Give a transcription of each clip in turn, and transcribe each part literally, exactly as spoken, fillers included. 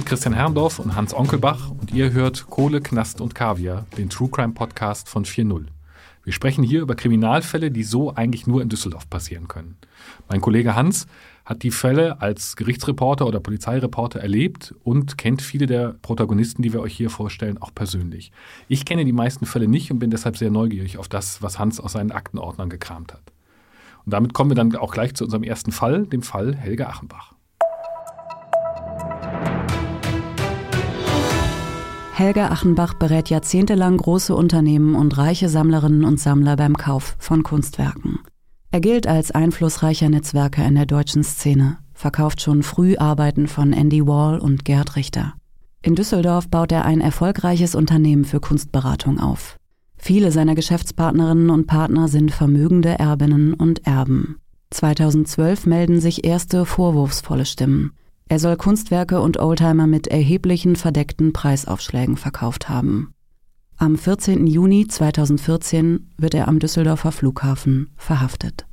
Christian Herrndorf und Hans Onkelbach und ihr hört Kohle, Knast und Kaviar, den True Crime Podcast von vier null. Wir sprechen hier über Kriminalfälle, die so eigentlich nur in Düsseldorf passieren können. Mein Kollege Hans hat die Fälle als Gerichtsreporter oder Polizeireporter erlebt und kennt viele der Protagonisten, die wir euch hier vorstellen, auch persönlich. Ich kenne die meisten Fälle nicht und bin deshalb sehr neugierig auf das, was Hans aus seinen Aktenordnern gekramt hat. Und damit kommen wir dann auch gleich zu unserem ersten Fall, dem Fall Helge Achenbach. Helge Achenbach berät jahrzehntelang große Unternehmen und reiche Sammlerinnen und Sammler beim Kauf von Kunstwerken. Er gilt als einflussreicher Netzwerker in der deutschen Szene, verkauft schon früh Arbeiten von Andy Warhol und Gerd Richter. In Düsseldorf baut er ein erfolgreiches Unternehmen für Kunstberatung auf. Viele seiner Geschäftspartnerinnen und Partner sind vermögende Erbinnen und Erben. zweitausendzwölf melden sich erste vorwurfsvolle Stimmen. Er soll Kunstwerke und Oldtimer mit erheblichen verdeckten Preisaufschlägen verkauft haben. Am vierzehnten Juni zweitausendvierzehn wird er am Düsseldorfer Flughafen verhaftet.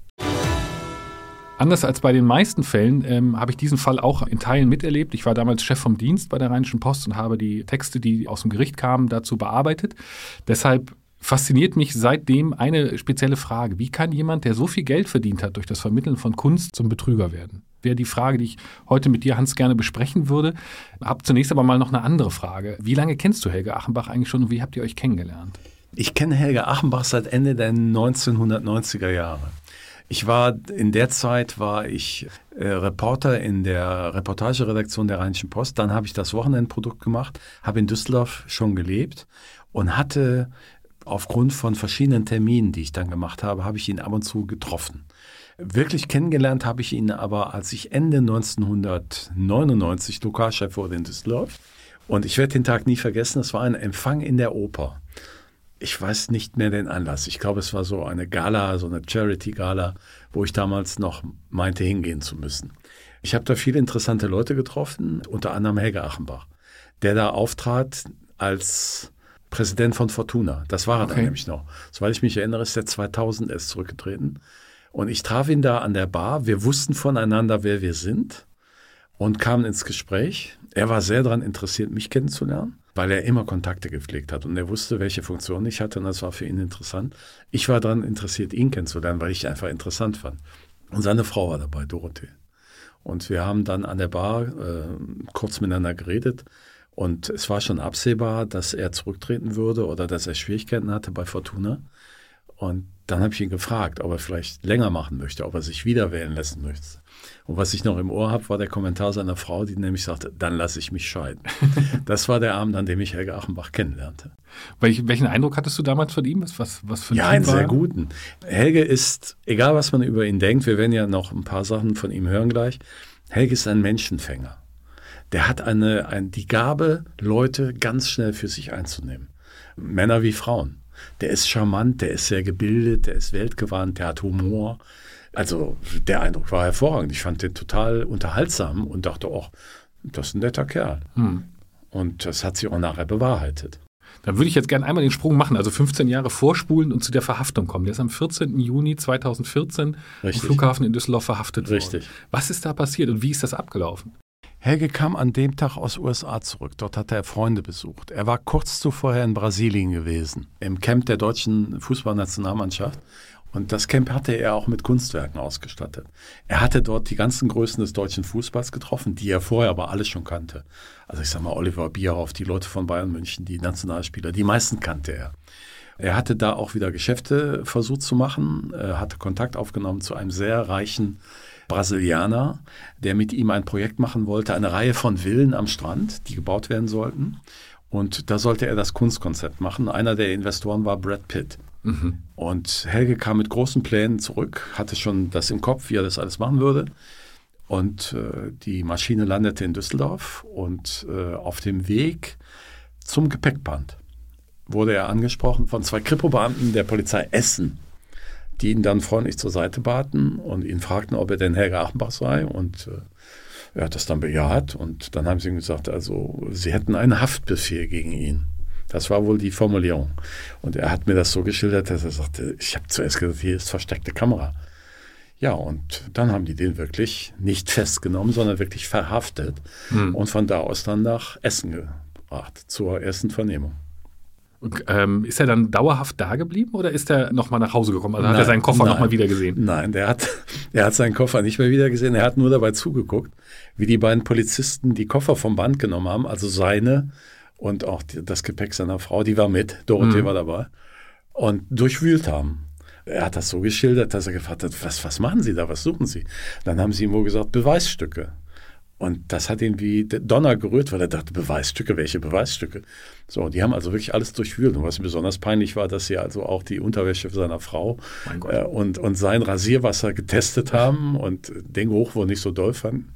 Anders als bei den meisten Fällen ähm, habe ich diesen Fall auch in Teilen miterlebt. Ich war damals Chef vom Dienst bei der Rheinischen Post und habe die Texte, die aus dem Gericht kamen, dazu bearbeitet. Deshalb fasziniert mich seitdem eine spezielle Frage. Wie kann jemand, der so viel Geld verdient hat durch das Vermitteln von Kunst, zum Betrüger werden? Wäre die Frage, die ich heute mit dir, Hans, gerne besprechen würde. Habe zunächst aber mal noch eine andere Frage. Wie lange kennst du Helge Achenbach eigentlich schon und wie habt ihr euch kennengelernt? Ich kenne Helge Achenbach seit Ende der neunzehnhundertneunziger Jahre. Ich war, in der Zeit war ich äh, Reporter in der Reportageredaktion der Rheinischen Post. Dann habe ich das Wochenendprodukt gemacht, habe in Düsseldorf schon gelebt und hatte aufgrund von verschiedenen Terminen, die ich dann gemacht habe, habe ich ihn ab und zu getroffen. Wirklich kennengelernt habe ich ihn aber, als ich Ende neunzehnhundertneunundneunzig Lokalchef wurde in Düsseldorf. Und ich werde den Tag nie vergessen, es war ein Empfang in der Oper. Ich weiß nicht mehr den Anlass. Ich glaube, es war so eine Gala, so eine Charity-Gala, wo ich damals noch meinte, hingehen zu müssen. Ich habe da viele interessante Leute getroffen, unter anderem Helge Achenbach, der da auftrat als Präsident von Fortuna. Das war er okay. Dann nämlich noch. Soweit ich mich erinnere, ist er zweitausend erst zurückgetreten. Und ich traf ihn da an der Bar. Wir wussten voneinander, wer wir sind und kamen ins Gespräch. Er war sehr daran interessiert, mich kennenzulernen, weil er immer Kontakte gepflegt hat. Und er wusste, welche Funktion ich hatte und das war für ihn interessant. Ich war daran interessiert, ihn kennenzulernen, weil ich ihn einfach interessant fand. Und seine Frau war dabei, Dorothee. Und wir haben dann an der Bar äh, kurz miteinander geredet. Und es war schon absehbar, dass er zurücktreten würde oder dass er Schwierigkeiten hatte bei Fortuna. Und dann habe ich ihn gefragt, ob er vielleicht länger machen möchte, ob er sich wieder wählen lassen möchte. Und was ich noch im Ohr habe, war der Kommentar seiner Frau, die nämlich sagte, dann lasse ich mich scheiden. Das war der Abend, an dem ich Helge Achenbach kennenlernte. Welch, welchen Eindruck hattest du damals von ihm? Was, was für ein ja, einen sehr guten. Helge ist, egal was man über ihn denkt, wir werden ja noch ein paar Sachen von ihm hören gleich, Helge ist ein Menschenfänger. Der hat eine, ein, die Gabe, Leute ganz schnell für sich einzunehmen. Männer wie Frauen. Der ist charmant, der ist sehr gebildet, der ist weltgewandt, der hat Humor. Also der Eindruck war hervorragend. Ich fand den total unterhaltsam und dachte, oh, das ist ein netter Kerl. Hm. Und das hat sich auch nachher bewahrheitet. Dann würde ich jetzt gerne einmal den Sprung machen, also fünfzehn Jahre vorspulen und zu der Verhaftung kommen. Der ist am vierzehnten Juni zweitausendvierzehn Richtig. Am Flughafen in Düsseldorf verhaftet worden. Richtig. Was ist da passiert und wie ist das abgelaufen? Helge kam an dem Tag aus U S A zurück. Dort hat er Freunde besucht. Er war kurz zuvor in Brasilien gewesen, im Camp der deutschen Fußballnationalmannschaft. Und das Camp hatte er auch mit Kunstwerken ausgestattet. Er hatte dort die ganzen Größen des deutschen Fußballs getroffen, die er vorher aber alle schon kannte. Also ich sage mal Oliver Bierhoff, die Leute von Bayern München, die Nationalspieler, die meisten kannte er. Er hatte da auch wieder Geschäfte versucht zu machen, er hatte Kontakt aufgenommen zu einem sehr reichen Brasilianer, der mit ihm ein Projekt machen wollte, eine Reihe von Villen am Strand, die gebaut werden sollten. Und da sollte er das Kunstkonzept machen. Einer der Investoren war Brad Pitt. Mhm. Und Helge kam mit großen Plänen zurück, hatte schon das im Kopf, wie er das alles machen würde. Und äh, die Maschine landete in Düsseldorf und äh, auf dem Weg zum Gepäckband wurde er angesprochen von zwei Kripo-Beamten der Polizei Essen, die ihn dann freundlich zur Seite baten und ihn fragten, ob er denn Helge Achenbach sei. Und äh, er hat das dann bejaht. Und dann haben sie ihm gesagt, also sie hätten einen Haftbefehl gegen ihn. Das war wohl die Formulierung. Und er hat mir das so geschildert, dass er sagte, ich habe zuerst gesagt, hier ist versteckte Kamera. Ja, und dann haben die den wirklich nicht festgenommen, sondern wirklich verhaftet hm. und von da aus dann nach Essen gebracht zur ersten Vernehmung. Und, ähm, ist er dann dauerhaft da geblieben oder ist er nochmal nach Hause gekommen? Also nein, hat er seinen Koffer nochmal wieder gesehen? Nein, der hat, der hat seinen Koffer nicht mehr wieder gesehen. Er hat nur dabei zugeguckt, wie die beiden Polizisten die Koffer vom Band genommen haben, also seine und auch die, das Gepäck seiner Frau, die war mit, Dorothee mhm. war dabei, und durchwühlt haben. Er hat das so geschildert, dass er gefragt hat, was, was machen Sie da, was suchen Sie? Dann haben sie ihm wohl gesagt, Beweisstücke. Und das hat ihn wie Donner gerührt, weil er dachte, Beweisstücke, welche Beweisstücke? So, die haben also wirklich alles durchwühlt. Und was besonders peinlich war, dass sie also auch die Unterwäsche seiner Frau äh, und, und sein Rasierwasser getestet haben und den Geruch wohl nicht so doll fanden.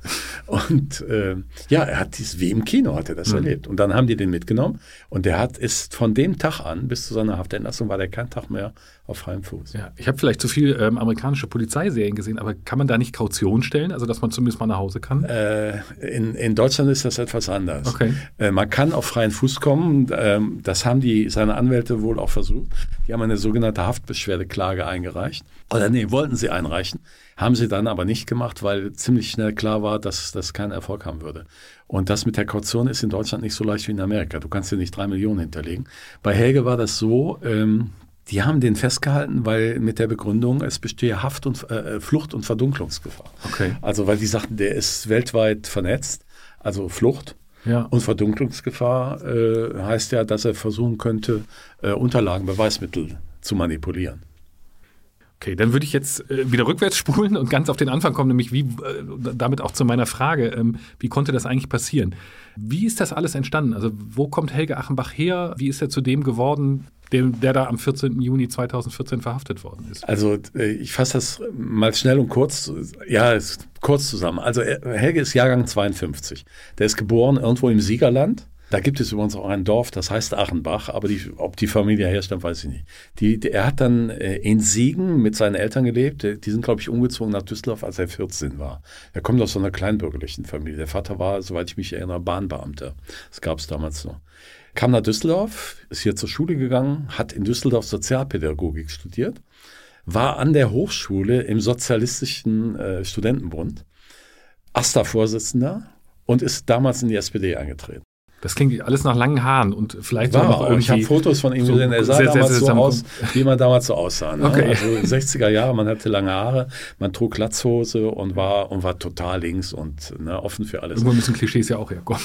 Und äh, ja, er hat dies, wie im Kino hat er das mhm. erlebt. Und dann haben die den mitgenommen und der hat, ist von dem Tag an bis zu seiner Haftentlassung war der kein Tag mehr auf freiem Fuß. Ja, ich habe vielleicht zu viel ähm, amerikanische Polizeiserien gesehen, aber kann man da nicht Kaution stellen, also dass man zumindest mal nach Hause kann? Äh, in, in Deutschland ist das etwas anders. Okay. Äh, man kann auf freien Fuß kommen. Ähm, das haben die seine Anwälte wohl auch versucht. Die haben eine sogenannte Haftbeschwerdeklage eingereicht. Oder nee, wollten sie einreichen. Haben sie dann aber nicht gemacht, weil ziemlich schnell klar war, dass das keinen Erfolg haben würde. Und das mit der Kaution ist in Deutschland nicht so leicht wie in Amerika. Du kannst dir nicht drei Millionen hinterlegen. Bei Helge war das so, ähm, die haben den festgehalten, weil mit der Begründung, es bestehe Haft- und äh, Flucht- und Verdunklungsgefahr. Okay. Also weil die sagten, der ist weltweit vernetzt, also Flucht. Ja. Und Verdunklungsgefahr äh, heißt ja, dass er versuchen könnte, äh, Unterlagen, Beweismittel zu manipulieren. Okay, dann würde ich jetzt äh, wieder rückwärts spulen und ganz auf den Anfang kommen, nämlich wie, äh, damit auch zu meiner Frage, ähm, wie konnte das eigentlich passieren? Wie ist das alles entstanden? Also wo kommt Helge Achenbach her? Wie ist er zu dem geworden, dem, der da am vierzehnten Juni zweitausendvierzehn verhaftet worden ist? Also äh, ich fasse das mal schnell und kurz, ja, ist kurz zusammen. Also Helge ist Jahrgang zweiundfünfzig. Der ist geboren irgendwo im Siegerland. Da gibt es übrigens auch ein Dorf, das heißt Achenbach, aber die, ob die Familie herstammt, weiß ich nicht. Die, die, er hat dann äh, in Siegen mit seinen Eltern gelebt. Die sind, glaube ich, umgezogen nach Düsseldorf, als er vierzehn war. Er kommt aus so einer kleinbürgerlichen Familie. Der Vater war, soweit ich mich erinnere, Bahnbeamter. Das gab es damals noch. Kam nach Düsseldorf, ist hier zur Schule gegangen, hat in Düsseldorf Sozialpädagogik studiert, war an der Hochschule im Sozialistischen äh, Studentenbund, A S tA-Vorsitzender und ist damals in die S P D eingetreten. Das klingt alles nach langen Haaren und vielleicht war, noch irgendwie. Ich habe Fotos von ihm so gesehen. Er sah sehr, damals sehr, sehr so aus, wie man damals so aussah. Ne? Okay. Also sechziger Jahre, man hatte lange Haare, man trug Latzhose und war und war total links und ne, offen für alles. Irgendwo müssen Klischees ja auch herkommen.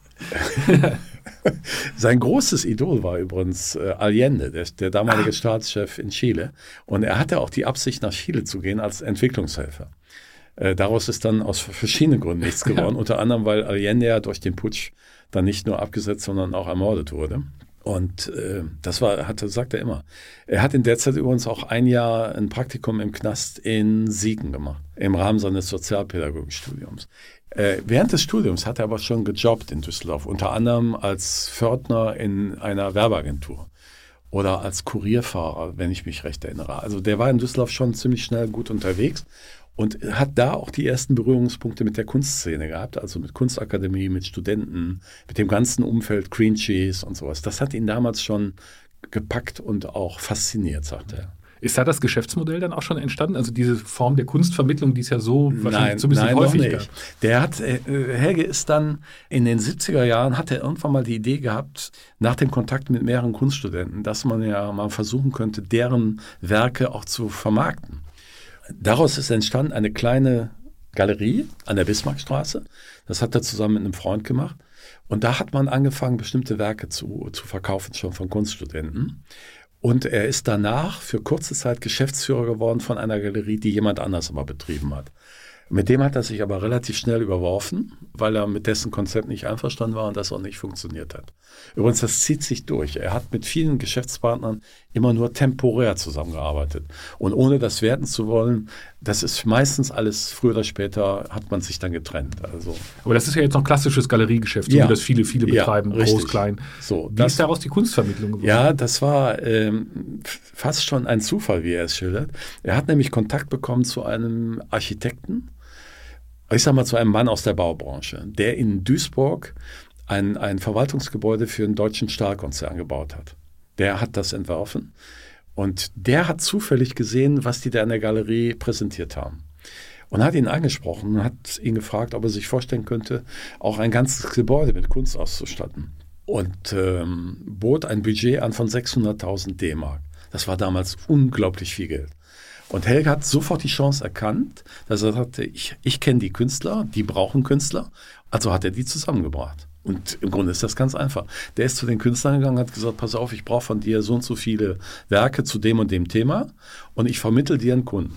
Sein großes Idol war übrigens äh, Allende, der, der damalige ah. Staatschef in Chile. Und er hatte auch die Absicht, nach Chile zu gehen als Entwicklungshelfer. Äh, daraus ist dann aus verschiedenen Gründen nichts geworden. Ja. Unter anderem, weil Allende ja durch den Putsch dann nicht nur abgesetzt, sondern auch ermordet wurde. Und äh, das war, hatte, sagt er immer. Er hat in der Zeit übrigens auch ein Jahr ein Praktikum im Knast in Siegen gemacht, im Rahmen seines Sozialpädagogikstudiums. Äh, während des Studiums hat er aber schon gejobbt in Düsseldorf, unter anderem als Pförtner in einer Werbeagentur oder als Kurierfahrer, wenn ich mich recht erinnere. Also der war in Düsseldorf schon ziemlich schnell gut unterwegs. Und hat da auch die ersten Berührungspunkte mit der Kunstszene gehabt, also mit Kunstakademie, mit Studenten, mit dem ganzen Umfeld, Green Cheese und sowas. Das hat ihn damals schon gepackt und auch fasziniert, sagt er. Ist da das Geschäftsmodell dann auch schon entstanden? Also diese Form der Kunstvermittlung, die es ja so wahrscheinlich nein, zumindest nein, häufig noch nicht. Gab. Der hat, äh, Helge ist dann in den siebziger Jahren, hat er irgendwann mal die Idee gehabt, nach dem Kontakt mit mehreren Kunststudenten, dass man ja mal versuchen könnte, deren Werke auch zu vermarkten. Daraus ist entstanden eine kleine Galerie an der Bismarckstraße. Das hat er zusammen mit einem Freund gemacht. Und da hat man angefangen, bestimmte Werke zu, zu verkaufen, schon von Kunststudenten. Und er ist danach für kurze Zeit Geschäftsführer geworden von einer Galerie, die jemand anders aber betrieben hat. Mit dem hat er sich aber relativ schnell überworfen, weil er mit dessen Konzept nicht einverstanden war und das auch nicht funktioniert hat. Übrigens, das zieht sich durch. Er hat mit vielen Geschäftspartnern immer nur temporär zusammengearbeitet. Und ohne das werten zu wollen, das ist meistens alles, früher oder später hat man sich dann getrennt. Also, aber das ist ja jetzt noch klassisches Galeriegeschäft, so ja, wie das viele, viele betreiben, ja, groß, klein. So, wie das, ist daraus die Kunstvermittlung geworden? Ja, das war ähm, fast schon ein Zufall, wie er es schildert. Er hat nämlich Kontakt bekommen zu einem Architekten, ich sag mal zu einem Mann aus der Baubranche, der in Duisburg ein, ein Verwaltungsgebäude für einen deutschen Stahlkonzern gebaut hat. Der hat das entworfen und der hat zufällig gesehen, was die da in der Galerie präsentiert haben. Und hat ihn angesprochen und hat ihn gefragt, ob er sich vorstellen könnte, auch ein ganzes Gebäude mit Kunst auszustatten. Und ähm, bot ein Budget an von sechshunderttausend D-Mark. Das war damals unglaublich viel Geld. Und Helge hat sofort die Chance erkannt, dass er sagte, ich, ich kenne die Künstler, die brauchen Künstler. Also hat er die zusammengebracht. Und im Grunde ist das ganz einfach. Der ist zu den Künstlern gegangen und hat gesagt, pass auf, ich brauche von dir so und so viele Werke zu dem und dem Thema und ich vermittle dir einen Kunden.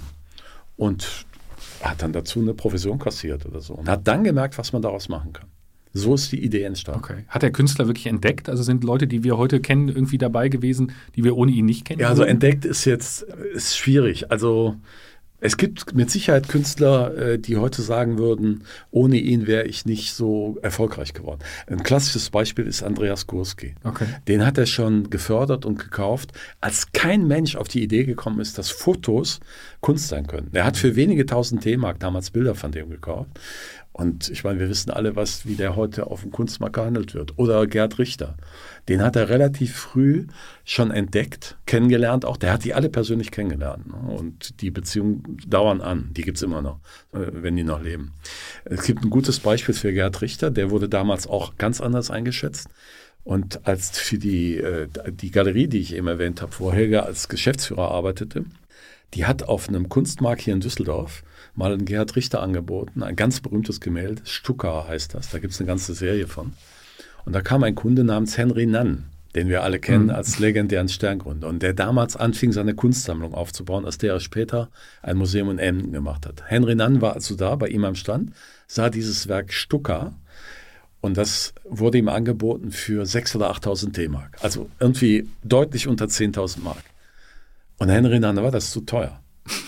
Und hat dann dazu eine Provision kassiert oder so. Und hat dann gemerkt, was man daraus machen kann. So ist die Idee entstanden. Okay. Hat der Künstler wirklich entdeckt? Also sind Leute, die wir heute kennen, irgendwie dabei gewesen, die wir ohne ihn nicht kennen? Ja, also entdeckt ist jetzt ist schwierig. Also es gibt mit Sicherheit Künstler, die heute sagen würden, ohne ihn wäre ich nicht so erfolgreich geworden. Ein klassisches Beispiel ist Andreas Gursky. Okay. Den hat er schon gefördert und gekauft, als kein Mensch auf die Idee gekommen ist, dass Fotos Kunst sein können. Er hat für wenige tausend D-Mark damals Bilder von dem gekauft. Und ich meine, wir wissen alle, was, wie der heute auf dem Kunstmarkt gehandelt wird. Oder Gerd Richter. Den hat er relativ früh schon entdeckt, kennengelernt auch. Der hat die alle persönlich kennengelernt. Und die Beziehungen dauern an. Die gibt es immer noch, wenn die noch leben. Es gibt ein gutes Beispiel für Gerd Richter. Der wurde damals auch ganz anders eingeschätzt. Und als für die, die Galerie, die ich eben erwähnt habe, wo Helge als Geschäftsführer arbeitete, die hat auf einem Kunstmarkt hier in Düsseldorf mal einen Gerhard Richter angeboten, ein ganz berühmtes Gemälde, Stuka heißt das, da gibt es eine ganze Serie von. Und da kam ein Kunde namens Henry Nann, den wir alle kennen als legendären Sterngründer und der damals anfing, seine Kunstsammlung aufzubauen, aus der er später ein Museum in Emden gemacht hat. Henry Nann war also da, bei ihm am Stand, sah dieses Werk Stuka und das wurde ihm angeboten für sechstausend oder achttausend D-Mark, also irgendwie deutlich unter zehntausend Mark. Und Henry Nann war das zu teuer.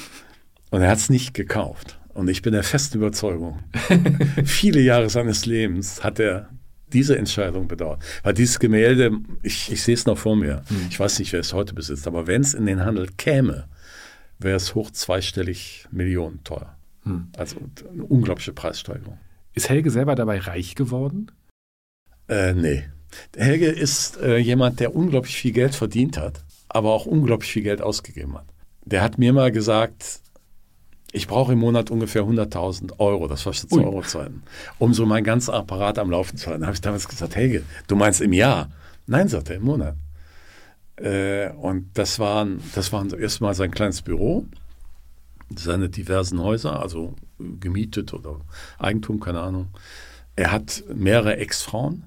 Und er hat es nicht gekauft. Und ich bin der festen Überzeugung, viele Jahre seines Lebens hat er diese Entscheidung bedauert. Weil dieses Gemälde, ich, ich sehe es noch vor mir, hm. ich weiß nicht, wer es heute besitzt, aber wenn es in den Handel käme, wäre es hoch zweistellig Millionen teuer. Hm. Also eine unglaubliche Preissteigerung. Ist Helge selber dabei reich geworden? Äh, nee. Helge ist äh, jemand, der unglaublich viel Geld verdient hat, aber auch unglaublich viel Geld ausgegeben hat. Der hat mir mal gesagt, ich brauche im Monat ungefähr hunderttausend Euro, das war schon zu Eurozeiten, um so mein ganzes Apparat am Laufen zu halten. Da habe ich damals gesagt, Helge, du meinst im Jahr? Nein, sagt er, im Monat. Äh, und das waren, das waren erstmal sein kleines Büro, seine diversen Häuser, also gemietet oder Eigentum, keine Ahnung. Er hat mehrere Ex-Frauen.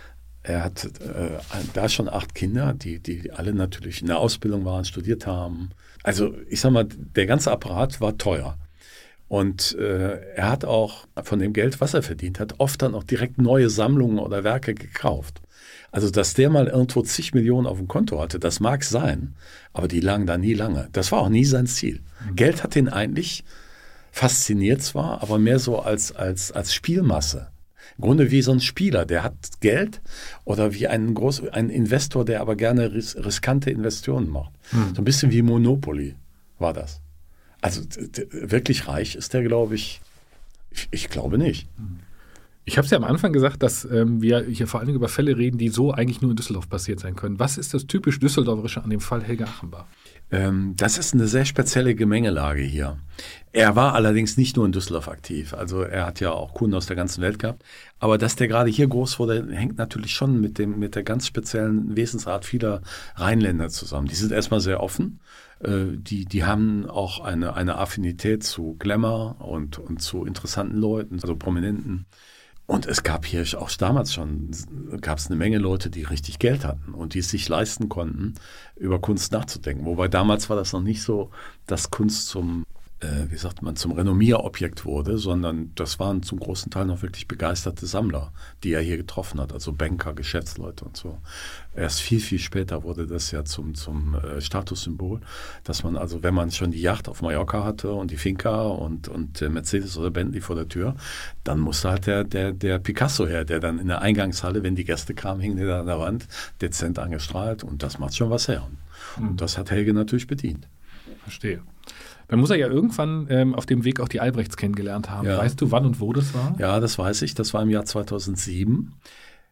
Er hat äh, da schon acht Kinder, die, die alle natürlich in der Ausbildung waren, studiert haben. Also ich sag mal, der ganze Apparat war teuer. Und äh, er hat auch von dem Geld, was er verdient hat, oft dann auch direkt neue Sammlungen oder Werke gekauft. Also dass der mal irgendwo zig Millionen auf dem Konto hatte, das mag sein, aber die lagen da nie lange. Das war auch nie sein Ziel. Mhm. Geld hat ihn eigentlich fasziniert zwar, aber mehr so als, als, als Spielmasse. Im Grunde wie so ein Spieler, der hat Geld oder wie ein, groß, ein Investor, der aber gerne ris- riskante Investitionen macht. Hm. So ein bisschen wie Monopoly war das. Also d- d- wirklich reich ist der, glaube ich, ich, ich glaube nicht. Ich habe es ja am Anfang gesagt, dass ähm, wir hier vor allen Dingen über Fälle reden, die so eigentlich nur in Düsseldorf passiert sein können. Was ist das typisch Düsseldorferische an dem Fall Helge Achenbach? Ähm, das ist eine sehr spezielle Gemengelage hier. Er war allerdings nicht nur in Düsseldorf aktiv. Also er hat ja auch Kunden aus der ganzen Welt gehabt. Aber dass der gerade hier groß wurde, hängt natürlich schon mit, dem, mit der ganz speziellen Wesensart vieler Rheinländer zusammen. Die sind erstmal sehr offen. Äh, die, die haben auch eine, eine Affinität zu Glamour und, und zu interessanten Leuten, also Prominenten. Und es gab hier auch damals schon, gab es eine Menge Leute, die richtig Geld hatten und die es sich leisten konnten, über Kunst nachzudenken. Wobei damals war das noch nicht so, dass Kunst zum, äh, wie sagt man, zum Renommierobjekt wurde, sondern das waren zum großen Teil noch wirklich begeisterte Sammler, die er hier getroffen hat, also Banker, Geschäftsleute und so. Erst viel, viel später wurde das ja zum, zum äh, Statussymbol, dass man also, wenn man schon die Yacht auf Mallorca hatte und die Finca und, und äh, Mercedes oder Bentley vor der Tür, dann musste halt der, der, der Picasso her, der dann in der Eingangshalle, wenn die Gäste kamen, hing der da an der Wand, dezent angestrahlt und das macht schon was her. Und mhm. das hat Helge natürlich bedient. Verstehe. Dann muss er ja irgendwann ähm, auf dem Weg auch die Albrechts kennengelernt haben. Ja. Weißt du, wann und wo das war? Ja, das weiß ich. Das war im Jahr zweitausendsieben.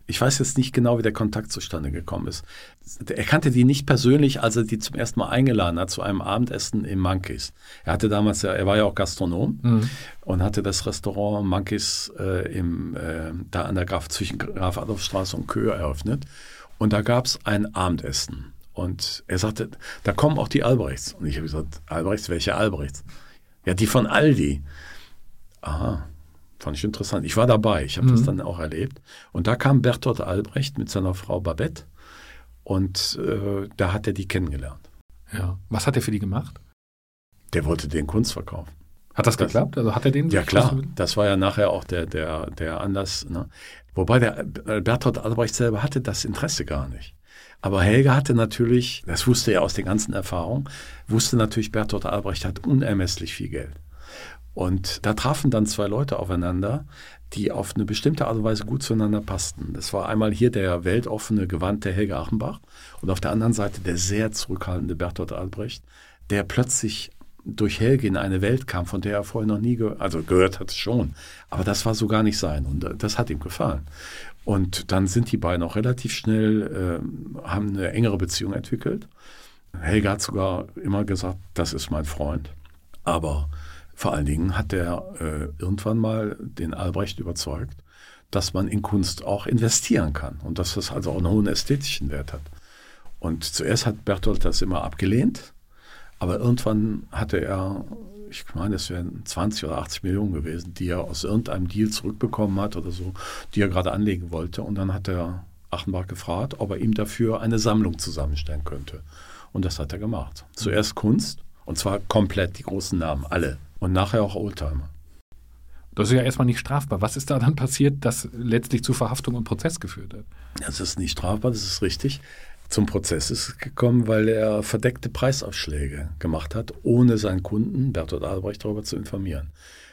Ich weiß jetzt nicht genau, wie der Kontakt zustande gekommen ist. Er kannte die nicht persönlich, als er die zum ersten Mal eingeladen hat zu einem Abendessen im Monkeys. Er hatte damals, ja, er war ja auch Gastronom mhm. und hatte das Restaurant Monkeys äh, im, äh, da an der Graf, zwischen Graf-Adolf-Straße und Köhe eröffnet. Und da gab es ein Abendessen. Und er sagte, da kommen auch die Albrechts. Und ich habe gesagt, Albrechts, welche Albrechts? Ja, die von Aldi. Aha. Fand ich interessant. Ich war dabei, ich habe mhm. das dann auch erlebt. Und da kam Bertolt Albrecht mit seiner Frau Babette und äh, da hat er die kennengelernt. Ja. Was hat er für die gemacht? Der wollte den Kunst verkaufen. Hat das, das geklappt? Also hat er den? Ja klar, das war ja nachher auch der, der, der Anlass. Ne? Wobei der Bertolt Albrecht selber hatte das Interesse gar nicht. Aber Helga hatte natürlich, das wusste er aus den ganzen Erfahrungen, wusste natürlich, Bertolt Albrecht hat unermesslich viel Geld. Und da trafen dann zwei Leute aufeinander, die auf eine bestimmte Art und Weise gut zueinander passten. Das war einmal hier der weltoffene, gewandte Helga Achenbach und auf der anderen Seite der sehr zurückhaltende Bertolt Albrecht, der plötzlich durch Helge in eine Welt kam, von der er vorher noch nie gehört, also gehört hat schon, aber das war so gar nicht sein und das hat ihm gefallen. Und dann sind die beiden auch relativ schnell, äh, haben eine engere Beziehung entwickelt. Helge hat sogar immer gesagt, das ist mein Freund, aber vor allen Dingen hat er äh, irgendwann mal den Albrecht überzeugt, dass man in Kunst auch investieren kann und dass das also auch einen hohen ästhetischen Wert hat. Und zuerst hat Bertolt das immer abgelehnt, aber irgendwann hatte er, ich meine, es wären zwanzig oder achtzig Millionen gewesen, die er aus irgendeinem Deal zurückbekommen hat oder so, die er gerade anlegen wollte. Und dann hat er Achenbach gefragt, ob er ihm dafür eine Sammlung zusammenstellen könnte. Und das hat er gemacht. Zuerst Kunst, und zwar komplett die großen Namen, alle. Und nachher auch Oldtimer. Das ist ja erstmal nicht strafbar. Was ist da dann passiert, das letztlich zu Verhaftung und Prozess geführt hat? Das ist nicht strafbar, das ist richtig. Zum Prozess ist es gekommen, weil er verdeckte Preisaufschläge gemacht hat, ohne seinen Kunden, Bertolt Albrecht, darüber zu informieren.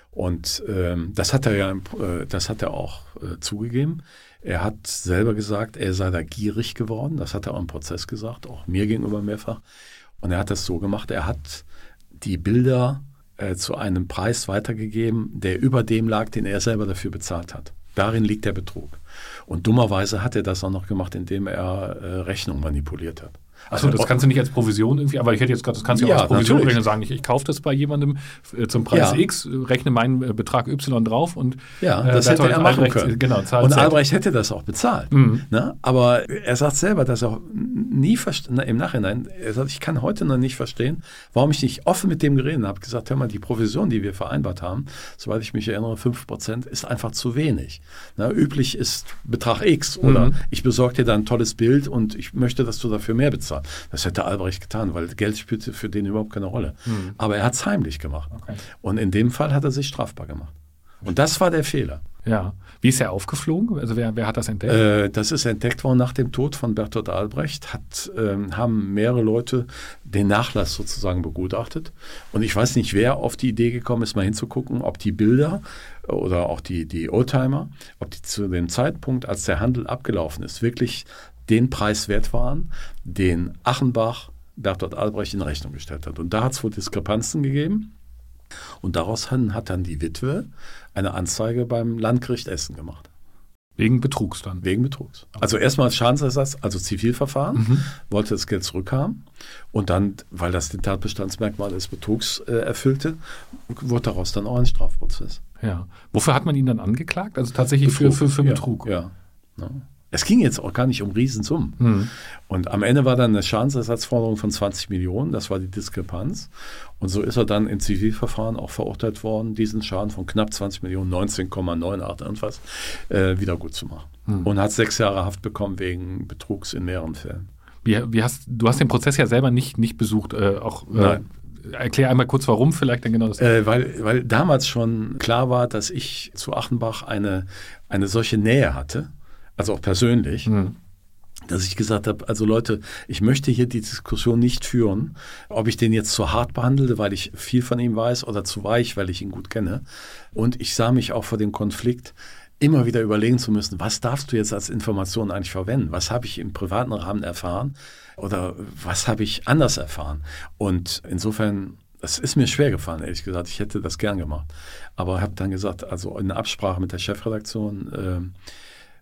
Und ähm, das hat er ja, äh, das hat er auch äh, zugegeben. Er hat selber gesagt, er sei da gierig geworden. Das hat er auch im Prozess gesagt, auch mir gegenüber mehrfach. Und er hat das so gemacht, er hat die Bilder äh, zu einem Preis weitergegeben, der über dem lag, den er selber dafür bezahlt hat. Darin liegt der Betrug. Und dummerweise hat er das auch noch gemacht, indem er äh, Rechnung manipuliert hat. Achso, das kannst du nicht als Provision irgendwie, aber ich hätte jetzt gerade, das kannst du ja auch als Provision rechnen, sagen, ich, ich kaufe das bei jemandem äh, zum Preis ja. X, rechne meinen äh, Betrag Y drauf und ja, das äh, hätte er machen Albrecht, können. Genau, und Albrecht hätte das auch bezahlt. Mhm. Ne? Aber er sagt selber, dass er nie verstanden, im Nachhinein, er sagt, ich kann heute noch nicht verstehen, warum ich nicht offen mit dem geredet habe, gesagt, hör mal, die Provision, die wir vereinbart haben, soweit ich mich erinnere, fünf Prozent ist einfach zu wenig. Ne? Üblich ist Betrag X oder mhm. ich besorge dir da ein tolles Bild und ich möchte, dass du dafür mehr bezahlst. Das hätte Albrecht getan, weil Geld spielte für den überhaupt keine Rolle. Mhm. Aber er hat es heimlich gemacht. Okay. Und in dem Fall hat er sich strafbar gemacht. Und das war der Fehler. Ja. Wie ist er aufgeflogen? Also wer, wer hat das entdeckt? Äh, das ist entdeckt worden nach dem Tod von Bertolt Albrecht. Hat, ähm, haben mehrere Leute den Nachlass sozusagen begutachtet. Und ich weiß nicht, wer auf die Idee gekommen ist, mal hinzugucken, ob die Bilder oder auch die, die Oldtimer, ob die zu dem Zeitpunkt, als der Handel abgelaufen ist, wirklich den Preis wert waren, den Achenbach Bertolt Albrecht in Rechnung gestellt hat. Und da hat es wohl Diskrepanzen gegeben. Und daraus hat dann die Witwe eine Anzeige beim Landgericht Essen gemacht. Wegen Betrugs dann? Wegen Betrugs. Also erstmal als Schadensersatz, also Zivilverfahren, mhm. wollte das Geld zurückhaben. Und dann, weil das den Tatbestandsmerkmal des Betrugs äh, erfüllte, wurde daraus dann auch ein Strafprozess. Ja. Wofür hat man ihn dann angeklagt? Also tatsächlich Betrug. für, für, für Betrug? Ja, ja. ja. Es ging jetzt auch gar nicht um Riesensummen. Mhm. Und am Ende war dann eine Schadensersatzforderung von zwanzig Millionen, das war die Diskrepanz. Und so ist er dann im Zivilverfahren auch verurteilt worden, diesen Schaden von knapp zwanzig Millionen, neunzehn Komma neunundachtzig irgendwas, äh, wieder gut zu machen. Mhm. Und hat sechs Jahre Haft bekommen wegen Betrugs in mehreren Fällen. Wie, wie hast, du hast den Prozess ja selber nicht, nicht besucht, äh, auch äh, erklär einmal kurz, warum vielleicht dann genau das. Äh, weil, weil damals schon klar war, dass ich zu Achenbach eine, eine solche Nähe hatte, also auch persönlich, mhm. dass ich gesagt habe, also Leute, ich möchte hier die Diskussion nicht führen, ob ich den jetzt zu hart behandle, weil ich viel von ihm weiß, oder zu weich, weil ich ihn gut kenne. Und ich sah mich auch vor dem Konflikt, immer wieder überlegen zu müssen, was darfst du jetzt als Information eigentlich verwenden? Was habe ich im privaten Rahmen erfahren oder was habe ich anders erfahren? Und insofern, das ist mir schwer gefallen, ehrlich gesagt. Ich hätte das gern gemacht. Aber habe dann gesagt, also in Absprache mit der Chefredaktion, äh,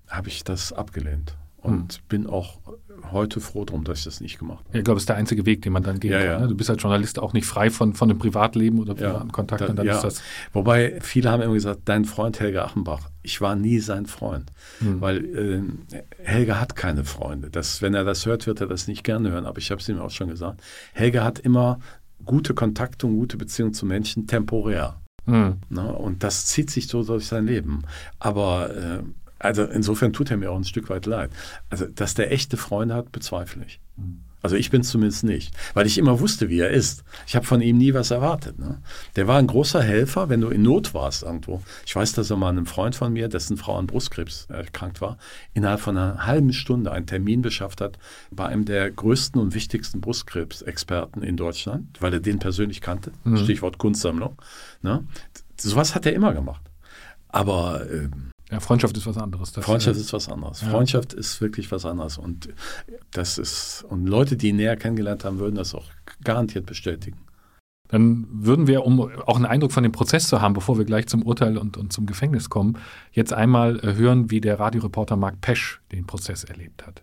habe ich das abgelehnt. Und hm. bin auch heute froh drum, dass ich das nicht gemacht habe. Ja, ich glaube, das ist der einzige Weg, den man dann gehen ja, kann. ja. Ne? Du bist als Journalist auch nicht frei von, von dem Privatleben oder privaten ja, Kontakten. Dann ja. ist das Wobei viele haben immer gesagt, dein Freund Helge Achenbach. Ich war nie sein Freund, hm. weil äh, Helge hat keine Freunde. Das, wenn er das hört, wird er das nicht gerne hören. Aber ich habe es ihm auch schon gesagt. Helge hat immer gute Kontakte und gute Beziehungen zu Menschen temporär. Hm. Na, und das zieht sich so durch sein Leben. Aber äh, also insofern tut er mir auch ein Stück weit leid. Also, dass der echte Freunde hat, bezweifle ich. Also ich bin es zumindest nicht, weil ich immer wusste, wie er ist. Ich habe von ihm nie was erwartet. Ne? Der war ein großer Helfer, wenn du in Not warst irgendwo. Ich weiß, dass er mal einem Freund von mir, dessen Frau an Brustkrebs erkrankt war, innerhalb von einer halben Stunde einen Termin beschafft hat bei einem der größten und wichtigsten Brustkrebsexperten in Deutschland, weil er den persönlich kannte. Mhm. Stichwort Kunstsammlung. Ne? Sowas hat er immer gemacht. Aber ähm, ja, Freundschaft ist was anderes. Das Freundschaft ist was anderes. Ja. Freundschaft ist wirklich was anderes. Und das ist, und Leute, die ihn näher kennengelernt haben, würden das auch garantiert bestätigen. Dann würden wir, um auch einen Eindruck von dem Prozess zu haben, bevor wir gleich zum Urteil und, und zum Gefängnis kommen, jetzt einmal hören, wie der Radioreporter Mark Pesch den Prozess erlebt hat.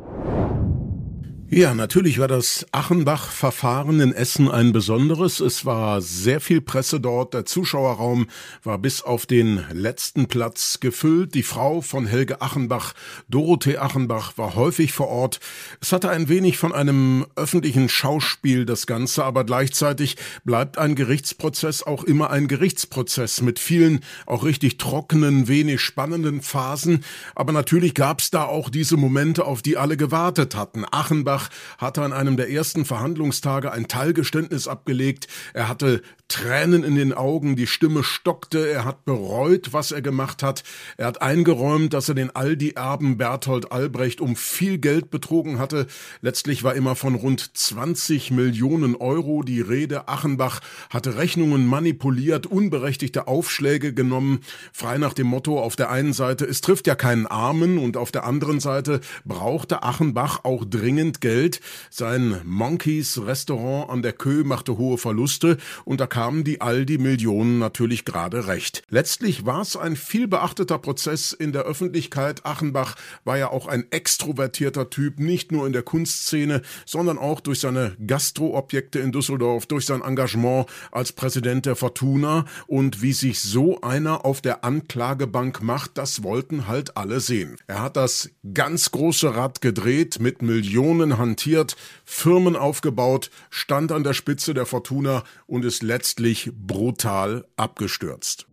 Ja, natürlich war das Achenbach-Verfahren in Essen ein besonderes. Es war sehr viel Presse dort. Der Zuschauerraum war bis auf den letzten Platz gefüllt. Die Frau von Helge Achenbach, Dorothee Achenbach, war häufig vor Ort. Es hatte ein wenig von einem öffentlichen Schauspiel, das Ganze, aber gleichzeitig bleibt ein Gerichtsprozess auch immer ein Gerichtsprozess mit vielen, auch richtig trockenen, wenig spannenden Phasen. Aber natürlich gab es da auch diese Momente, auf die alle gewartet hatten. Achenbach hatte an einem der ersten Verhandlungstage ein Teilgeständnis abgelegt. Er hatte Tränen in den Augen, die Stimme stockte, er hat bereut, was er gemacht hat. Er hat eingeräumt, dass er den Aldi-Erben Berthold Albrecht um viel Geld betrogen hatte. Letztlich war immer von rund zwanzig Millionen Euro die Rede. Achenbach hatte Rechnungen manipuliert, unberechtigte Aufschläge genommen, frei nach dem Motto, auf der einen Seite, es trifft ja keinen Armen, und auf der anderen Seite brauchte Achenbach auch dringend Geld. Sein Monkeys Restaurant an der Kö machte hohe Verluste, und da kamen die Aldi-Millionen natürlich gerade recht. Letztlich war es ein vielbeachteter Prozess in der Öffentlichkeit. Achenbach war ja auch ein extrovertierter Typ, nicht nur in der Kunstszene, sondern auch durch seine Gastroobjekte in Düsseldorf, durch sein Engagement als Präsident der Fortuna. Und wie sich so einer auf der Anklagebank macht, das wollten halt alle sehen. Er hat das ganz große Rad gedreht, mit Millionen hantiert, Firmen aufgebaut, stand an der Spitze der Fortuna und ist letztlich brutal abgestürzt.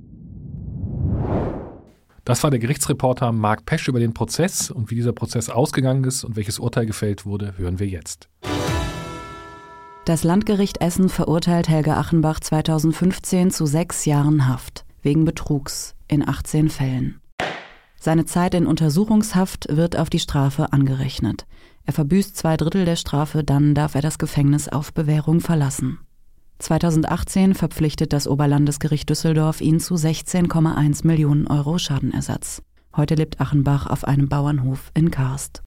Das war der Gerichtsreporter Mark Pesch über den Prozess, und wie dieser Prozess ausgegangen ist und welches Urteil gefällt wurde, hören wir jetzt. Das Landgericht Essen verurteilt Helge Achenbach zweitausendfünfzehn zu sechs Jahren Haft wegen Betrugs in achtzehn Fällen. Seine Zeit in Untersuchungshaft wird auf die Strafe angerechnet. Er verbüßt zwei Drittel der Strafe, dann darf er das Gefängnis auf Bewährung verlassen. zweitausendachtzehn verpflichtet das Oberlandesgericht Düsseldorf ihn zu sechzehn Komma eins Millionen Euro Schadenersatz. Heute lebt Achenbach auf einem Bauernhof in Karst.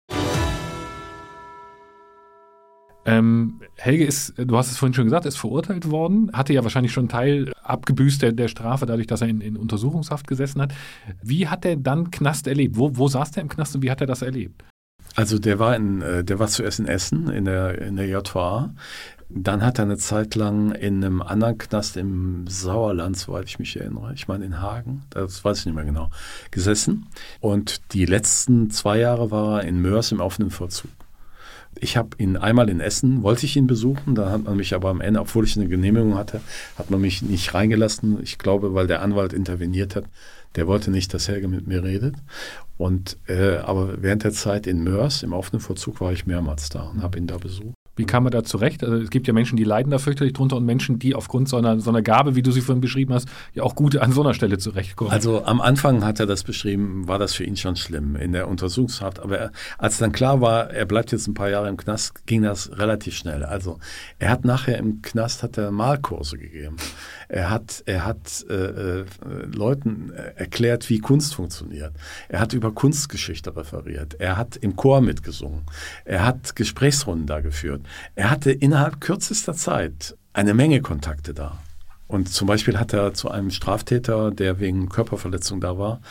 Ähm, Helge ist, du hast es vorhin schon gesagt, ist verurteilt worden, hatte ja wahrscheinlich schon einen Teil abgebüßt der, der Strafe, dadurch, dass er in, in Untersuchungshaft gesessen hat. Wie hat er dann Knast erlebt? Wo, wo saß der im Knast und wie hat er das erlebt? Also der war in, der war zuerst in Essen, in der, in der J V A. Dann hat er eine Zeit lang in einem anderen Knast im Sauerland, soweit ich mich erinnere, ich meine in Hagen, das weiß ich nicht mehr genau, gesessen. Und die letzten zwei Jahre war er in Mörs im offenen Vollzug. Ich habe ihn einmal in Essen, wollte ich ihn besuchen, da hat man mich aber am Ende, obwohl ich eine Genehmigung hatte, hat man mich nicht reingelassen. Ich glaube, weil der Anwalt interveniert hat, der wollte nicht, dass Helge mit mir redet. Und äh, aber während der Zeit in Mörs, im offenen Vollzug, war ich mehrmals da und habe ihn da besucht. Wie kam er da zurecht? Also es gibt ja Menschen, die leiden da fürchterlich drunter, und Menschen, die aufgrund so einer, so einer Gabe, wie du sie vorhin beschrieben hast, ja auch gut an so einer Stelle zurechtkommen. Also am Anfang hat er das beschrieben, war das für ihn schon schlimm in der Untersuchungshaft. Aber er, als dann klar war, er bleibt jetzt ein paar Jahre im Knast, ging das relativ schnell. Also er hat nachher im Knast hat er Malkurse gegeben. Er hat, er hat äh, äh, Leuten erklärt, wie Kunst funktioniert. Er hat über Kunstgeschichte referiert. Er hat im Chor mitgesungen. Er hat Gesprächsrunden da geführt. Er hatte innerhalb kürzester Zeit eine Menge Kontakte da. Und zum Beispiel hat er zu einem Straftäter, der wegen Körperverletzung da war,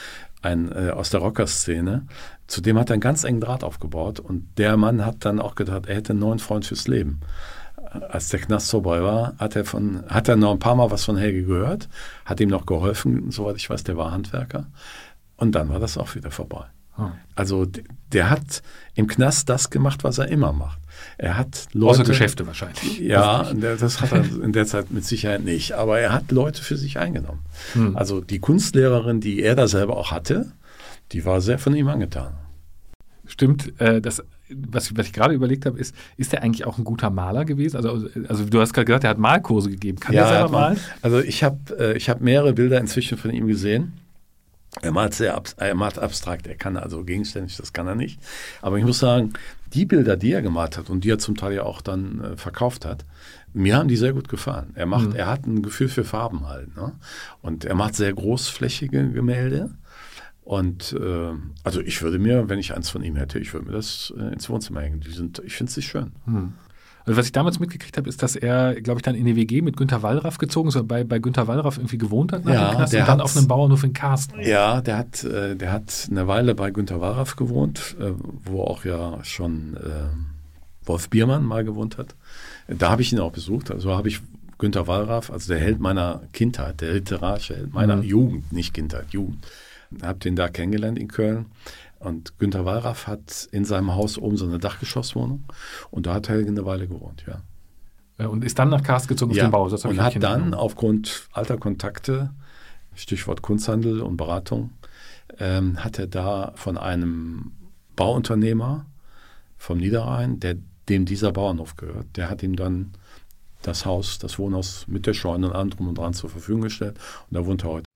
ein äh, aus der Rockerszene. Zu dem hat er einen ganz engen Draht aufgebaut und der Mann hat dann auch gedacht, er hätte einen neuen Freund fürs Leben. Als der Knast vorbei war, hat er, von, hat er noch ein paar Mal was von Helge gehört, hat ihm noch geholfen, soweit ich weiß, der war Handwerker. Und dann war das auch wieder vorbei. Hm. Also der hat im Knast das gemacht, was er immer macht. Er hat Leute... Außer Geschäfte wahrscheinlich. Ja, das hat er in der Zeit mit Sicherheit nicht. Aber er hat Leute für sich eingenommen. Hm. Also die Kunstlehrerin, die er da selber auch hatte, die war sehr von ihm angetan. Stimmt, äh, das, was, was ich gerade überlegt habe, ist, ist er eigentlich auch ein guter Maler gewesen? Also, also du hast gerade gesagt, er hat Malkurse gegeben. Kann ja, er selber malen? Also ich habe äh, ich hab mehrere Bilder inzwischen von ihm gesehen. Er malt sehr ab, er malt abstrakt, er kann also gegenständig, das kann er nicht. Aber ich muss sagen, die Bilder, die er gemalt hat und die er zum Teil ja auch dann äh, verkauft hat, mir haben die sehr gut gefallen. Er macht, mhm. er hat ein Gefühl für Farben halt, ne? Und er macht sehr großflächige Gemälde. Und äh, also ich würde mir, wenn ich eins von ihm hätte, ich würde mir das äh, ins Wohnzimmer hängen. Die sind, ich finde sie schön. Mhm. Also was ich damals mitgekriegt habe, ist, dass er, glaube ich, dann in die W G mit Günter Wallraff gezogen ist, oder bei, bei Günter Wallraff irgendwie gewohnt hat nach ja, dem Knast und dann auf einem Bauernhof in Karsten. Ja, der hat, äh, der hat eine Weile bei Günter Wallraff gewohnt, äh, wo auch ja schon äh, Wolf Biermann mal gewohnt hat. Da habe ich ihn auch besucht. Also habe ich Günter Wallraff, also der Held meiner Kindheit, der literarische Held meiner mhm. Jugend, nicht Kindheit, Jugend. Habe den da kennengelernt in Köln. Und Günter Wallraff hat in seinem Haus oben so eine Dachgeschosswohnung und da hat Helge eine Weile gewohnt, ja. Und ist dann nach Karst gezogen ja. auf den Bau. Das und hat dann genommen. Aufgrund alter Kontakte, Stichwort Kunsthandel und Beratung, ähm, hat er da von einem Bauunternehmer vom Niederrhein, der, dem dieser Bauernhof gehört, der hat ihm dann das Haus, das Wohnhaus mit der Scheune und allem drum und dran zur Verfügung gestellt und da wohnt er heute.